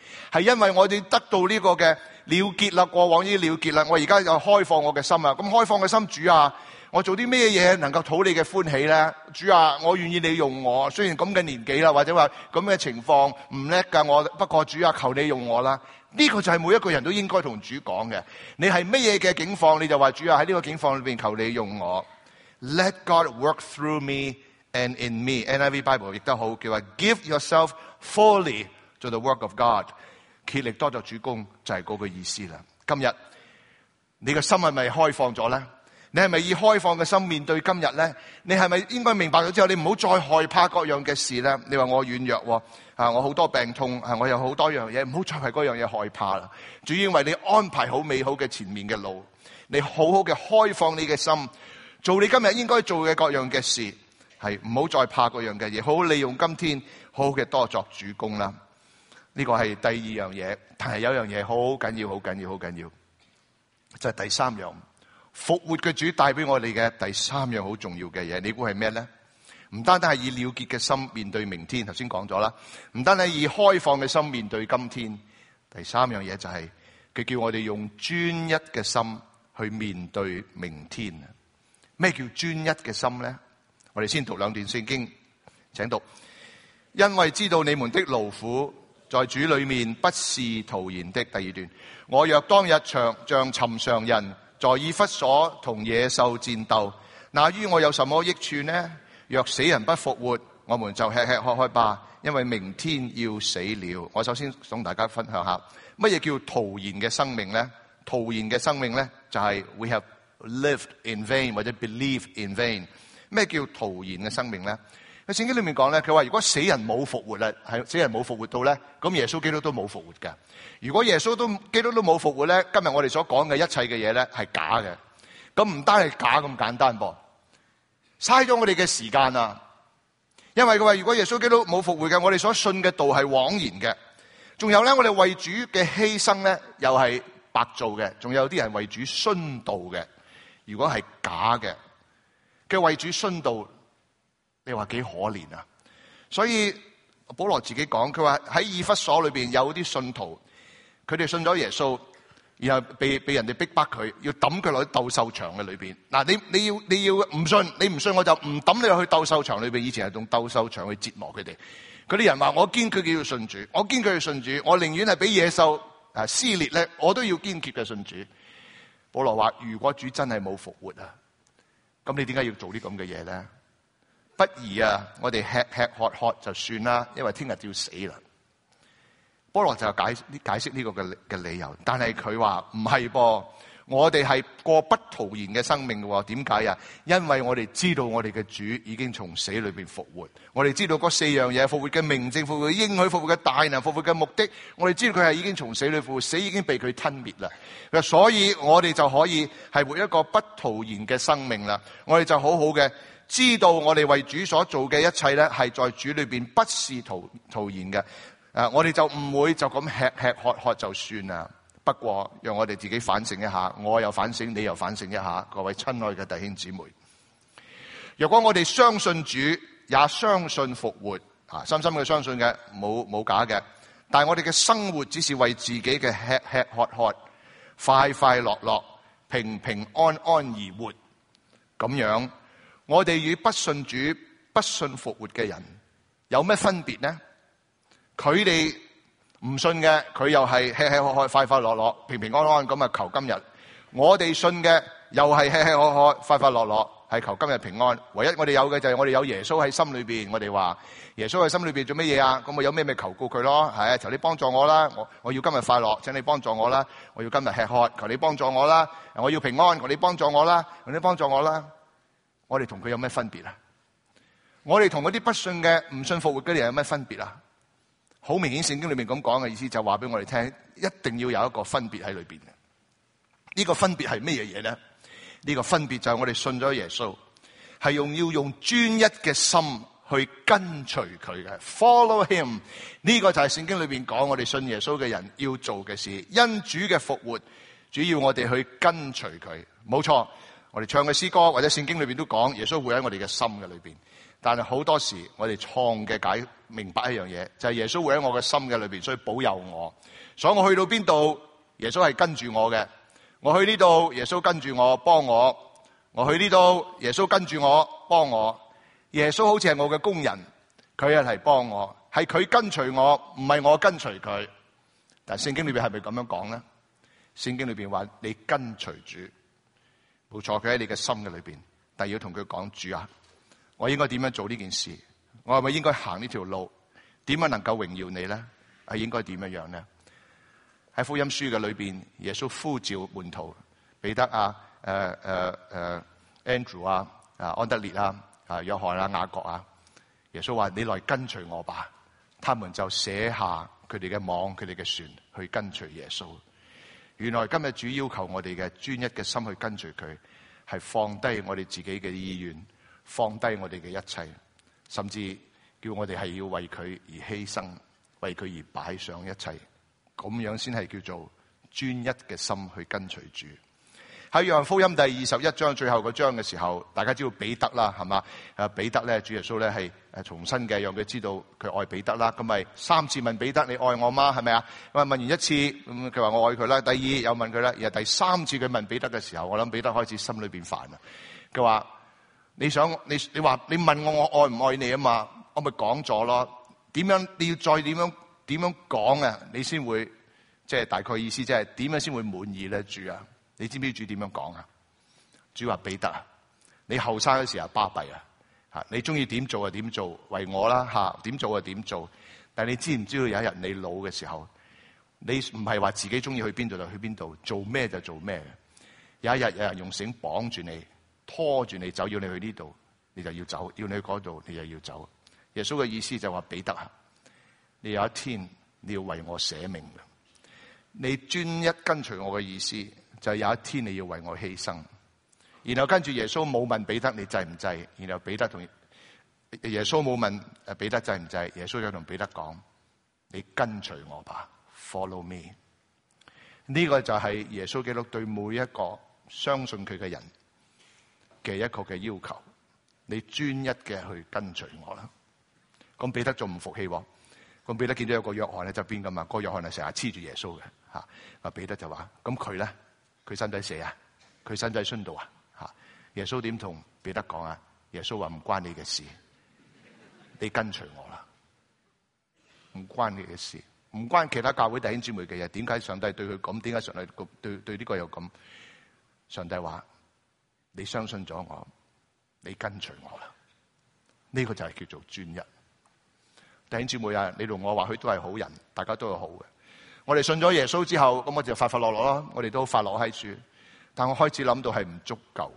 係因為我哋得到呢個嘅了結啦，過往已經了結啦，我而家又開放我嘅心啊！咁開放嘅心，主啊，我做啲咩嘢能夠討你嘅歡喜咧？主啊，我願意你用我，雖然咁嘅年紀啦，或者話咁嘅情況唔叻噶，我不過主啊，求你用我啦。呢個就係每一個人都應該同主講嘅。你係乜嘢嘅境況，你就話主啊，喺呢個境況裏邊求你用我。Let God work through me and in me. NIV Bible 亦都好，叫話 Give yourself fully to the work of God。竭力多作主工就係嗰個意思啦。今日你個心係咪開放咗咧？你係咪以開放嘅心面對今日咧？你係咪應該明白咗之後，你唔好再害怕各樣嘅事咧？你話我軟弱我好多病痛我有好多樣嘢，唔好再為嗰樣嘢害怕啦。主已經為你安排好美好嘅前面嘅路，你好好嘅開放你嘅心，做你今日應該做嘅各樣嘅事，係唔好再怕各樣嘅嘢，好好利用今天，好好嘅多作主工啦。呢個係第二樣嘢，但係有樣嘢好緊要，好緊要，好緊要，就係第三樣，復活嘅主帶俾我哋嘅第三樣好重要嘅嘢，你估係咩咧？唔單單係以了結嘅心面對明天，頭先講咗啦，唔單單係以開放嘅心面對今天，第三樣嘢就係佢叫我哋用專一嘅心去面對明天。咩叫專一嘅心咧？我哋先讀兩段聖經，請讀。因為知道你們的勞苦在主裏面不是徒然的。第二段，我若當日像尋常人在以弗所同野獸戰鬥，那於我有什麼益處呢？若死人不復活，我們就吃吃喝喝吧，因為明天要死了。我首先同大家分享下乜嘢叫徒然嘅生命呢？徒然嘅生命呢，就係 we have lived in vain 或者 believe in vain。咩叫徒然嘅生命呢？喺聖經裏面講咧，佢話如果死人冇復活啦，係死人冇復活到咧，咁耶穌基督都冇復活嘅。如果耶穌基督都冇復活咧，今日我哋所講嘅一切嘅嘢咧係假嘅。咁唔單係假咁簡單噃，嘥咗我哋嘅時間啊！因為佢話如果耶穌基督冇復活嘅，我哋所信嘅道係枉然嘅。仲有咧，我哋為主嘅犧牲咧又係白做嘅。仲有啲人為主殉道嘅，如果係假嘅為主殉道，你話幾可憐啊！所以保羅自己講，佢話喺以弗所裏邊有啲信徒，佢哋信咗耶穌，然後被人哋逼迫佢，要抌佢落去鬥獸場嘅裏邊。嗱，你要唔信，你唔信我就唔抌你落去鬥獸場裏邊。以前係用鬥獸場去折磨佢哋。嗰啲人話我堅決要信主，我堅決要信主，我寧願係俾野獸撕裂咧，我都要堅決嘅信主。保羅話：如果主真係冇復活啊，咁你點解要做啲咁嘅嘢咧？不如我哋吃吃喝喝就算啦，因為聽日就要死啦。保羅就解釋呢個嘅理由，但係佢話唔係噃，我哋係過不徒然嘅生命嘅。點解啊？因為我哋知道我哋嘅主已經從死裏邊復活，我哋知道嗰四樣嘢：復活嘅明證、復活嘅應許、復活嘅大能、復活嘅目的。我哋知道佢係已經從死裏復活，死已經被佢吞滅啦。所以我哋就可以係活一個不徒然嘅生命啦。我哋就好好嘅知道我哋為主所做嘅一切咧，係在主裏邊不是徒然嘅。我哋就唔會就咁吃吃喝喝就算啦。不過讓我哋自己反省一下，我又反省，你又反省一下，各位親愛嘅弟兄姊妹。若果我哋相信主，也相信復活，深深嘅相信嘅，冇假嘅。但係我哋嘅生活只是為自己嘅吃吃喝喝、快快樂樂、平平安安而活，咁樣我哋與不信主、不信復活嘅人有咩分別呢？佢哋唔信嘅，佢又係吃吃喝喝、快快樂樂、平平安安咁啊求今日。我哋信嘅又係吃吃喝喝、快快樂樂，係求今日平安。唯一我哋有嘅就係我哋有耶穌喺心裏邊。我哋話耶穌喺心裏邊做乜嘢啊？咁我有咩咪求告佢咯？係啊，求你幫助我啦！我要今日快樂，請你幫助我啦！我要今日吃喝，求你幫助我啦！我要平安，求你幫助我啦！求你幫助我啦！我哋同佢有咩分別啊？我哋同嗰啲不信嘅、唔信復活嘅人有咩分別啊？好明顯，聖經裏面咁講嘅意思就話俾我哋聽，一定要有一個分別喺裏邊嘅。呢個分別係咩嘢咧？呢個分別就係我哋信咗耶穌，係要用專一嘅心去跟隨佢嘅 ，follow him。呢個就係聖經裏邊講我哋信耶穌嘅人要做嘅事。因主嘅復活，主要我哋去跟隨佢。冇錯，我哋唱嘅詩歌或者聖經裏邊都講，耶穌會喺我哋嘅心嘅裏邊。 但係好多時我哋錯嘅明白一樣嘢，就係耶穌會喺我嘅心嘅裏邊，所以保佑我。所以我去到邊度，耶穌係跟住我嘅。我去呢度，耶穌跟住我幫我。我去呢度，耶穌跟住我幫我。耶穌好似係我嘅工人，佢係嚟幫我，係佢跟隨我，唔係我跟隨佢。但係聖經裏邊係咪咁樣講咧？聖經裏邊話你跟隨主，冇錯，佢喺你嘅心嘅裏邊，但係要同佢講，主啊，我應該點樣做呢件事？我係咪應該行呢條路？點樣能夠榮耀你咧？係應該點樣樣咧？喺福音書嘅裏邊，耶穌呼召門徒彼得啊、Andrew 啊、安德烈啊、約翰啊、雅各啊，耶穌話：你來跟隨我吧。他們就捨下佢哋嘅網、佢哋嘅船去跟隨耶穌。原來今日主要求我哋嘅專一嘅心去跟隨佢，係放低我哋自己嘅意願，放低我哋嘅一切，甚至叫我哋係要為佢而犧牲，為佢而擺上一切。咁樣先係叫做專一嘅心去跟隨主。喺約翰福音第21章最後嗰章嘅時候，大家知道彼得啦，係嘛？彼得咧，主耶穌咧係重新嘅讓佢知道佢愛彼得啦。咁咪3次問彼得：你愛我嗎？係咪啊？咁問完一次，咁佢話我愛佢啦。第2又問佢啦，然後第3次佢問彼得嘅時候，我諗彼得開始心裏邊煩啦。佢話：你話你問我愛唔愛你啊嘛？我咪講咗咯。點樣你要再點樣講啊？你先會即係大概意思即係點樣先會滿意咧？主啊，你知唔知主點樣講啊？主話：彼得啊，你後生嘅時候巴閉啊，吓你中意點做就點做，為我啦吓，點做就點做。但係你知唔知道有一日你老嘅時候，你唔係話自己中意去邊度就去邊度，做咩就做咩嘅。有一日有人用繩綁住你，拖住你走，要你去呢度，你就要走；要你去嗰度，你就要走。耶穌嘅意思就話：彼得啊，你有一天你要為我捨命嘅。你專一跟隨我嘅意思，就係有一天你要為我犧牲。然後跟住耶穌冇問彼得你制唔制，然後彼得同耶穌冇問彼得制唔制，耶穌就同彼得講：你跟隨我吧 ，Follow me。呢個就係耶穌基督對每一個相信佢嘅人嘅一個嘅要求，你專一嘅去跟隨我啦。咁彼得仲唔服氣喎？咁彼得見到有個約翰喺側邊噶嘛，個約翰係成日黐住耶穌嘅嚇。啊彼得就話：咁佢咧，佢使唔使死啊？佢使唔使殉道啊？嚇！耶穌點同彼得講啊？耶穌話：唔關你嘅事，你跟隨我啦，唔關你嘅事，唔關其他教會弟兄姊妹嘅嘢。點解上帝對佢咁？點解上帝對呢個又咁？上帝話：你相信咗我，你跟隨我啦。呢個就係叫做專一。弟兄姊妹啊，你同我或許都係好人，大家都係好嘅。我哋信咗耶穌之後，咁我就快快樂樂咯，我哋都快樂喺主。但我開始諗到係唔足夠。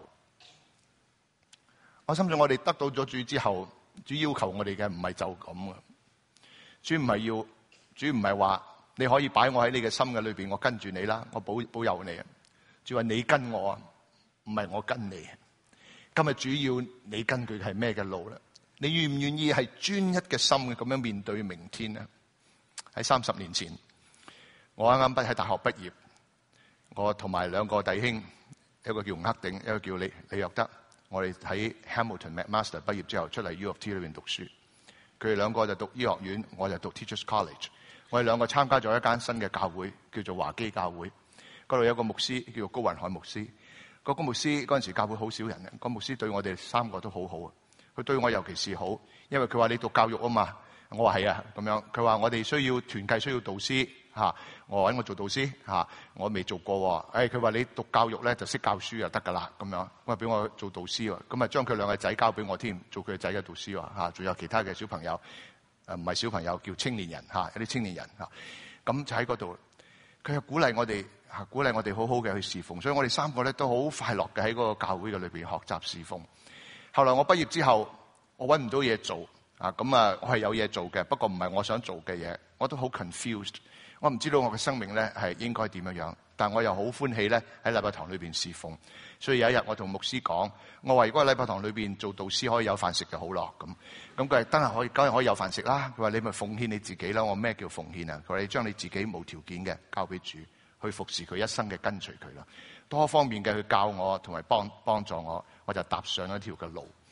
我相信我哋得到咗主之後，主要求我哋嘅唔係就咁嘅。主唔係話你可以擺我喺你嘅心嘅裏邊，我跟住你啦，我保佑你。主話你跟我啊，唔係我跟你。今日主要你跟佢係咩嘅路咧？你願唔願意係專一嘅心嘅咁樣面對明天呢？喺30年前，我啱啱喺大學畢業，我同埋2個弟兄，一個叫吳克定，一個叫李約德，我哋喺 Hamilton McMaster 畢業之後出嚟 U of T 裏邊讀書。佢哋2個就讀醫學院，我就讀 Teachers College。我哋2個參加咗一間新嘅教會，叫做華基教會。嗰度有一個牧師叫做高雲海牧師。嗰個牧師嗰陣時教會好少人嘅，個牧師對我哋3個都好好啊。佢對我尤其是好，因為佢話你讀教育啊嘛，我話係啊咁樣。佢話我哋需要團契，需要導師嚇，我揾我做導師嚇，我未做過喎。佢話你讀教育咧就識教書就得㗎啦咁樣。咁啊俾我做導師喎，咁啊將佢2個仔交俾我添，做佢嘅仔嘅導師喎嚇，仲有其他嘅小朋友，唔係小朋友叫青年人嚇，有啲青年人嚇，咁就喺嗰度，佢係鼓勵我哋嚇，鼓勵我哋好好嘅去侍奉，所以我哋3個咧都好快樂嘅喺嗰個教會嘅裏邊學習侍奉。後來我畢業之後，我揾唔到嘢做咁啊，我係有嘢做嘅，不過唔係我想做嘅嘢，我都好 confused， 我唔知道我嘅生命咧係應該點樣，但我又好歡喜咧喺禮拜堂裏邊侍奉。所以有一日我同牧師講，我話如果喺禮拜堂裏邊做導師可以有飯食就好咯，咁佢話真係可以，梗係可以有飯食啦。佢話你咪奉獻你自己啦。我咩叫奉獻啊？佢話你將你自己無條件嘅交俾主，去服侍佢一生嘅跟隨佢啦，多方面嘅去教我同埋幫助我，我就踏上一條嘅路。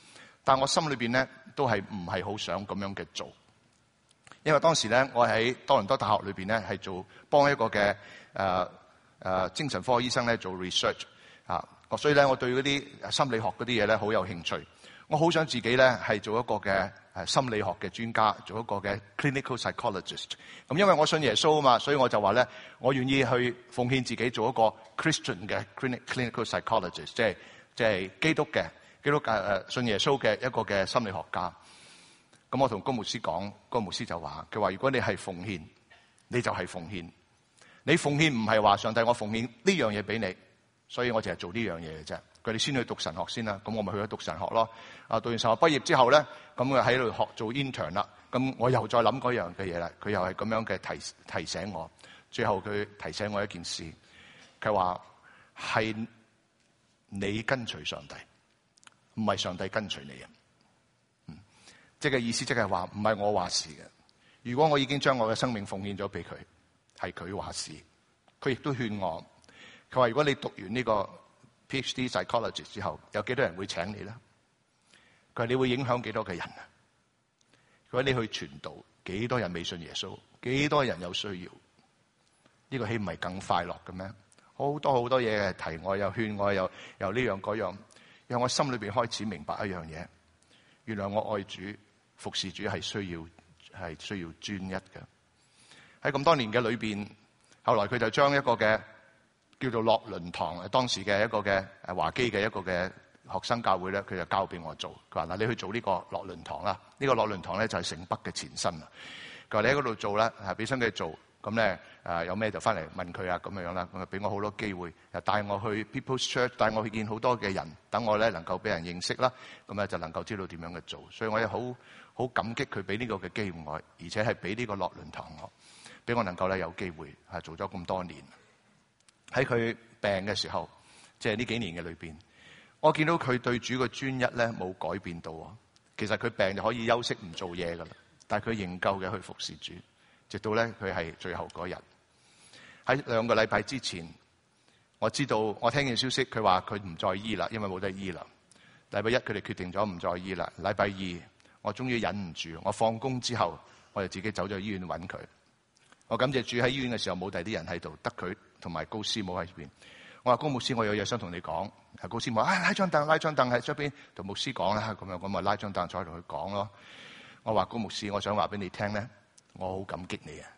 但我心裏邊咧都係唔係好想咁樣嘅做，因為當時咧我喺多倫多大學裏邊咧係幫一個嘅精神科醫生咧做 research 啊，所以咧我對嗰啲心理學嗰啲嘢咧好有興趣。我好想自己咧係做一個嘅心理學嘅專家，做一個嘅 clinical psychologist。咁因為我信耶穌啊嘛，所以我就話咧，我願意去奉獻自己做一個 Christian 嘅 clinical psychologist，即係基督信耶穌嘅一個嘅心理學家。咁我同高牧師講，高牧師就話：佢話如果你係奉獻，你就係奉獻。你奉獻唔係話上帝我奉獻呢樣嘢俾你，所以我淨係做呢樣嘢嘅啫。佢哋先去讀神學先啦，咁我咪去咗讀神學咯。讀完神學畢業之後咧，咁佢喺度學做 intern 啦。咁我又再諗嗰樣嘅嘢啦。佢又係咁樣嘅提醒我。最後佢提醒我一件事，佢話係你跟隨上帝，唔係上帝跟隨你啊。即係意思即係話唔係我話事嘅。如果我已經將我嘅生命奉獻咗俾佢，係佢話事。佢亦都勸我，佢話如果你讀完呢個 PhD psychologist 之後，有幾多人會請你咧？佢話你會影響幾多嘅人啊？佢話你去傳道，幾多人未信耶穌？幾多人有需要？呢個豈唔係更快樂嘅咩？好多好多嘢提我，又勸我，又呢樣嗰樣，讓我心裏邊開始明白一樣嘢。原來我愛主、服侍主係需要專一嘅。喺咁多年嘅裏邊，後來佢就將一個嘅叫做樂倫堂，當時嘅一個嘅華基嘅一個嘅學生教會咧，佢就交俾我做。佢話嗱，你去做呢個樂倫堂啦。呢個樂倫堂咧就係城北嘅前身啦。佢話你喺嗰度做啦，俾心機做。咁咧有咩就翻嚟問佢啊，咁樣啦。咁啊俾我好多機會，又帶我去 People's Church，帶我去見好多嘅人，等我咧能夠俾人認識啦。咁咧就能夠知道點樣嘅做。所以我亦好感激佢俾呢個嘅機會我，而且係俾呢個樂倫堂我，俾我能夠咧有機會做咗咁多年。喺佢病嘅時候，即係呢幾年嘅裏邊，我見到佢對主嘅專一咧冇改變到。其實佢病就可以休息唔做嘢噶啦，但係佢仍舊嘅去服侍主，直到咧佢係最後嗰日。喺2個禮拜之前，我聽見消息，佢話佢唔再醫啦，因為冇得醫啦。禮拜一佢哋決定咗唔再醫啦。禮拜二我終於忍唔住，我放工之後我就自己走咗醫院揾佢。我感謝主喺醫院嘅時候冇第啲人喺度，得佢同埋高師母喺邊。我話高牧師，我有嘢想同你講。高師母拉張凳喺出邊同牧師講啦，咁樣咁啊拉張凳再同佢講咯。我話高牧師，我想話俾你聽咧，我好感激你啊，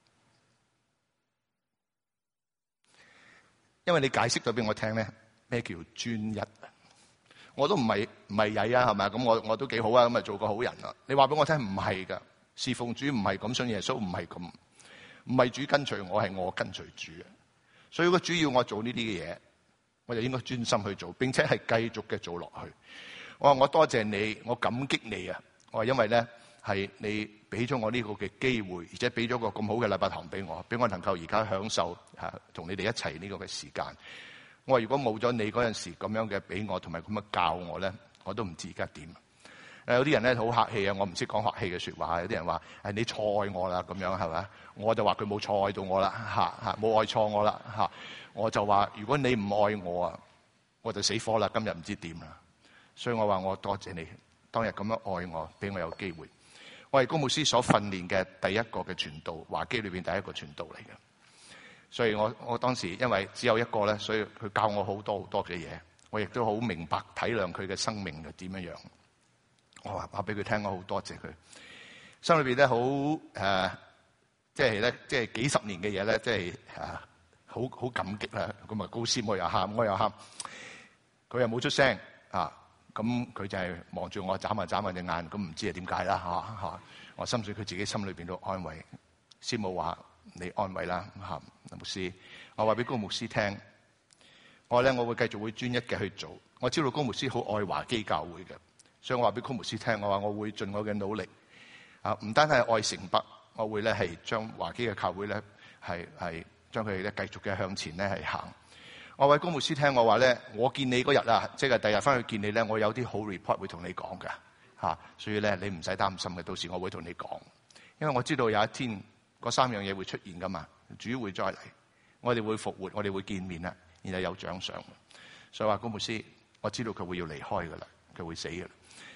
因為你解釋咗俾我聽咧咩叫專一。我都唔係曳啊，係咪？咁我都幾好啊，咁啊做個好人啦。你話俾我聽唔係噶，侍奉主唔係咁，信耶穌唔係咁，唔係主跟隨我，係我跟隨主啊。所以如果主要我做呢啲嘅嘢，我就應該專心去做，並且係繼續嘅做落去。我話我多謝你，我感激你啊！我話因為咧係你俾咗我呢個嘅機會，而且俾咗個咁好嘅禮拜堂俾我能夠而家享受同你哋一齊呢個嘅時間。我話如果冇咗你嗰陣時咁樣嘅俾我，同埋咁樣教我咧，我都唔知而家點。有啲人咧好客氣啊，我唔識講客氣嘅說話。有啲人話你錯愛我啦，咁樣係咪？我就話佢冇錯愛到我啦，冇愛錯我啦。我就話如果你唔愛我啊，我就死火啦，今日唔知點啦。所以我話我多謝你當日咁樣愛我，俾我有機會。我係高牧師所訓練嘅第一個嘅傳道，華基裏邊第一個傳道嚟嘅。所以我當時因為只有一個咧，所以佢教我好多好多嘅嘢，我亦都好明白體諒佢嘅生命係點樣樣。我話俾佢聽，我好多謝佢。心裏邊咧好即係幾十年嘅嘢咧，即係好感激啦。咁啊，高師母又喊，我又喊，佢又冇出聲啊。咁佢就係望住我，眨下隻眼，咁唔知係點解啦。我心水佢自己心裏邊都安慰。師母話你安慰啦，牧師。我話俾高牧師聽，我咧我會繼續會專一嘅去做。我知道高牧師好愛華基教會嘅。所以我話俾高牧師聽，我話我會盡我嘅努力，唔單係愛城北，我會咧係將華基嘅教會咧係將佢哋咧繼續嘅向前咧係行。我話俾高牧師聽，我話咧我見你嗰日啊，即係第日翻去見你咧，我有啲好 report 會同你講㗎，所以咧你唔使擔心嘅，到時我會同你講，因為我知道有一天嗰3樣嘢會出現㗎嘛，主會再嚟，我哋會復活，我哋會見面啦，然後有獎賞。所以話高牧師，我知道佢會要離開㗎啦，佢會死㗎啦。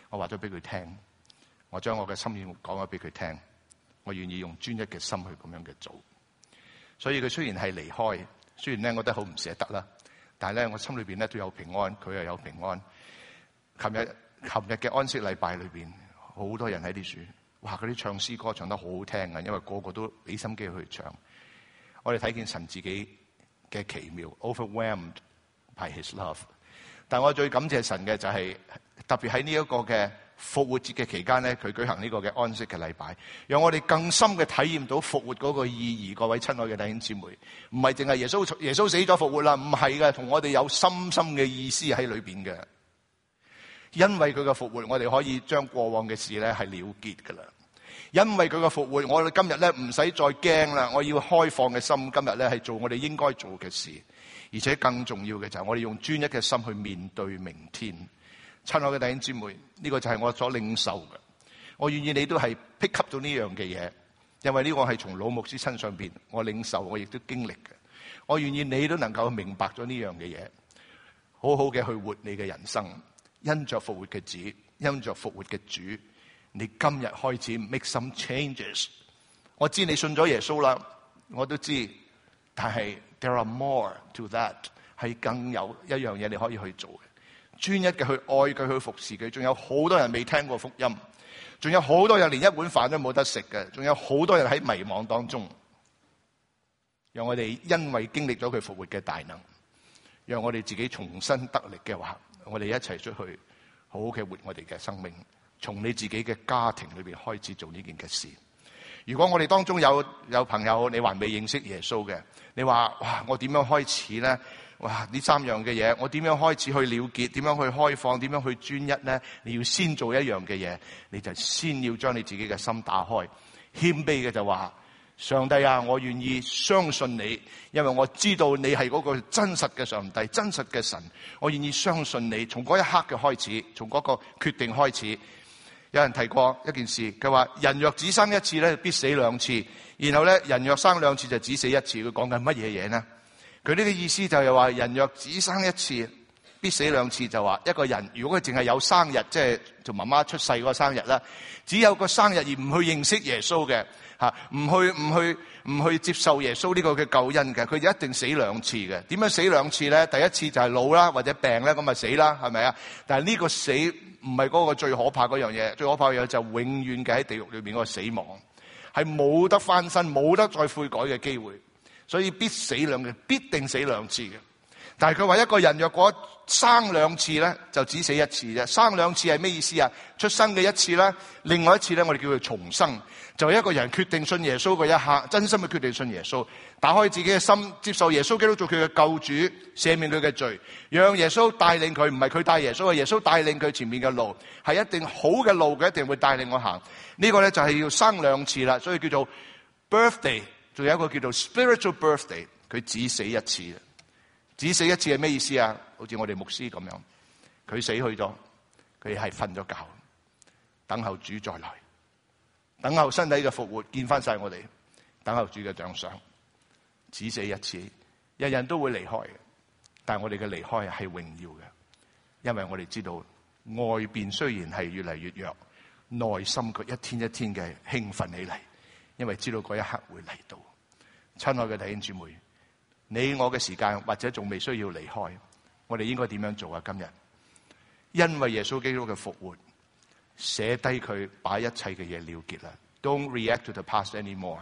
我話咗俾佢聽，我將我嘅心意講咗俾佢聽，我願意用專一嘅心去咁樣嘅做。所以佢雖然係離開，雖然咧我覺得好唔捨得啦，但係咧我心裏邊咧都有平安，佢又有平安。琴日嘅安息禮拜裏邊，好多人喺啲樹，哇！嗰啲唱詩歌唱得好好聽啊，因為個個都俾心機去唱。我哋睇見神自己嘅奇妙 ，overwhelmed by His love。但我最感謝神嘅就係、特別喺呢一個嘅復活節嘅期間咧，佢舉行呢個嘅安息嘅禮拜，讓我哋更深嘅體驗到復活嗰個意義。各位親愛嘅弟兄姊妹，唔係淨係耶穌死咗復活啦，唔係嘅，同我哋有深深嘅意思喺裏邊嘅。因為佢嘅復活，我哋可以將過往嘅事咧係了結噶啦。因為佢嘅復活，我哋今日咧唔使再驚啦。我要開放嘅心，今日咧係做我哋應該做嘅事。而且更重要嘅就係我哋用專一嘅心去面對明天。親愛嘅弟兄姊妹，呢個就係我所領受嘅。我願意你都係 pick up 到呢樣嘅嘢，因為呢個係從老牧師身上邊我領受，我亦都經歷嘅。我願意你都能夠明白咗呢樣嘅嘢，好好嘅去活你嘅人生。因着復活嘅子，因着復活嘅主，你今日開始 make some changes。我知你信咗耶穌啦，我都知，但係 there are more to that， 係更有一樣嘢你可以去做嘅，專一嘅去愛佢，去服侍佢。仲有好多人未聽過福音，仲有好多人連一碗飯都冇得食嘅，仲有好多人喺迷惘當中。讓我哋因為經歷咗佢復活嘅大能，讓我哋自己重新得力嘅話，我哋一齊出去好好嘅活我哋嘅生命，從你自己嘅家庭裏邊開始做呢件嘅事。如果我哋當中有朋友你還未認識耶穌嘅，你話哇，我點樣開始呢？哇，呢三樣嘅嘢我點樣開始去了結，點樣去開放，點樣去專一呢？你要先做一樣嘅嘢，你就先要將你自己嘅心打開，謙卑嘅就話，上帝啊，我願意相信你，因為我知道你係嗰個真實嘅上帝，真實嘅神。我願意相信你，從嗰一刻嘅開始，從嗰個決定開始。有人提過一件事，佢話人若只生一次咧，必死兩次；然後咧，人若生兩次就只死一次。佢講緊乜嘢嘢呢？佢呢個意思就係話，人若只生一次，必死兩次。就話一個人如果佢淨係有生日，即係做媽媽出世嗰個生日啦，只有個生日而唔去認識耶穌嘅。唔去接受耶穌呢個嘅救恩嘅，佢就一定死兩次嘅。點樣死兩次咧？第一次就係老啦，或者病咧，咁咪死啦，係咪啊？但係呢個死唔係嗰個最可怕嗰樣嘢，最可怕嘅嘢就永遠嘅喺地獄裏邊嗰個死亡，係冇得翻身，冇得再悔改嘅機會，所以必死兩次，必定死兩次嘅。但係佢話一個人若果生兩次咧，就只死一次啫。生兩次係咩意思啊？出生嘅一次啦，另外一次咧，我哋叫佢重生。就係一個人決定信耶穌嗰一刻，真心嘅決定信耶穌，打開自己嘅心，接受耶穌基督做佢嘅救主，赦免佢嘅罪，讓耶穌帶領佢，唔係佢帶耶穌，係耶穌帶領佢前面嘅路，係一定好嘅路，佢一定會帶領我行。呢個咧就係要生兩次啦，所以叫做 birthday， 仲有一個叫做 spiritual birthday， 佢只死一次。只死一次係咩意思啊？好似我哋牧師咁樣，佢死去咗，佢係瞓咗覺，等候主再來。等候身體嘅復活，見翻晒我哋，等候主嘅獎賞。只死一次，人人都會離開嘅，但係我哋嘅離開係榮耀嘅，因為我哋知道外邊雖然係越嚟越弱，內心佢一天一天嘅興奮起嚟，因為知道嗰一刻會嚟到。親愛嘅弟兄姊妹，你我嘅時間或者仲未需要離開，我哋應該點樣做啊？今日因為耶穌基督嘅復活，寫低佢，把一切嘅嘢了結啦。Don't react to the past anymore.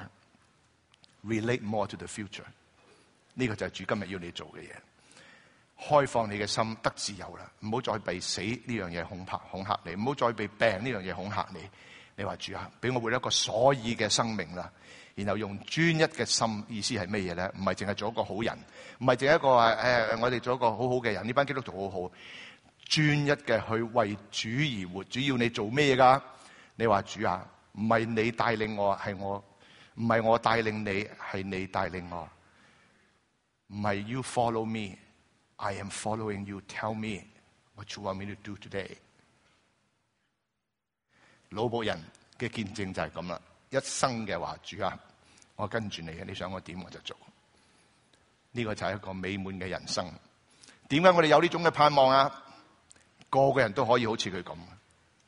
Relate more to the future. 呢個就係主今日要你做嘅嘢。開放你嘅心，得自由啦。唔好再被死呢樣嘢恐嚇你，唔好再被病呢樣嘢恐嚇你。你話主啊，俾我活一個所以嘅生命啦。然後用專一嘅心，意思係咩嘢咧？唔係淨係做一個好人，唔係淨係一個話我哋做一個好好嘅人，呢班基督徒好好。專一嘅去為主而活，主要你做咩噶？你話主啊，唔係你帶領我，係我，唔係我帶領你，係你帶領我。唔係 you follow me, I am following you. Tell me what you want me to do today. 老僕人嘅見證就係咁啦，一生嘅話，主啊，我跟住你，你想我點我就做。呢個就係一個美滿嘅人生。點解我哋有呢種嘅盼望啊？個個人都可以好似佢咁，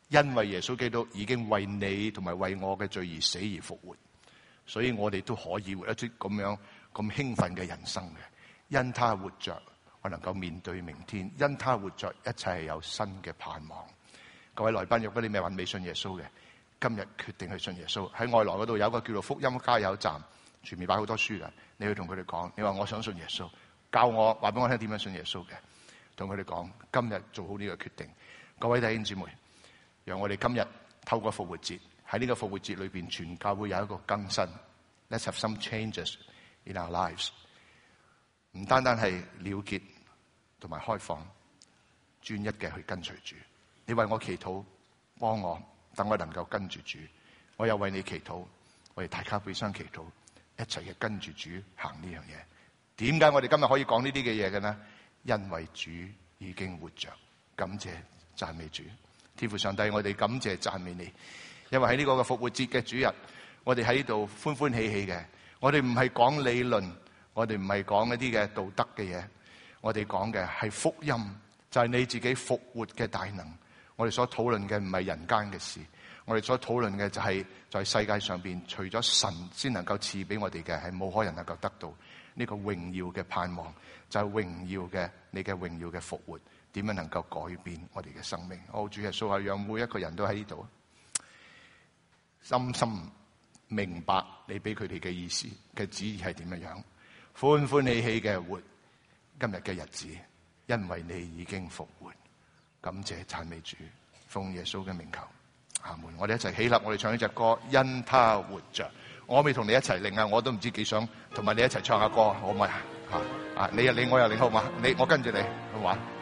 因為耶穌基督已經為你同埋為我嘅罪而死而復活，所以我哋都可以活一啲咁樣咁興奮嘅人生嘅。因他活着，我能夠面對明天；因他活着，一切係有新嘅盼望。各位來賓，如果你未信耶穌嘅，今日決定去信耶穌。喺外來嗰度有一個叫做福音加油站，全面擺好多書嘅，你去同佢哋講，你話我想信耶穌，教我話俾我聽點樣信耶穌嘅，同佢哋講，今日做好呢個決定。各位弟兄姊妹，讓我哋今日透過復活節，喺呢個復活節裏邊，全教會有一個更新。Let's have some changes in our lives。唔單單係了結同埋開放，專一嘅去跟隨主。你為我祈禱，幫我，等我能夠跟住主。我又為你祈禱，我哋大家互相祈禱，一齊嘅跟住主行呢樣嘢。點解我哋今日可以講呢啲嘅嘢嘅呢？因為主已經活着。感謝讚美主，天父上帝，我哋感謝讚美你。因為喺呢個嘅復活節嘅主日，我哋喺呢度歡歡喜喜嘅。我哋唔係講理論，我哋唔係講一啲嘅道德嘅嘢，我哋講嘅係福音，就係你自己復活嘅大能。我哋所討論嘅唔係人間嘅事，我哋所討論嘅就係在世界上邊，除咗神先能夠賜俾我哋嘅，係冇可能能夠得到呢個榮耀嘅盼望，就係榮耀嘅你嘅榮耀嘅復活，點樣能夠改變我哋嘅生命？主耶穌啊，讓每一個人都喺呢度，深深明白你俾佢哋嘅意思嘅旨意係點樣，歡歡喜喜嘅活今日嘅日子，因為你已經復活。感謝讚美主，奉耶穌嘅名求，阿門。我哋一齊起立，我哋唱呢隻歌，因他活着。我未同你一齊領啊，我都唔知幾想同埋你一齊唱下歌，好唔好啊？你又領，我又領，好嘛？我跟住你，好嘛？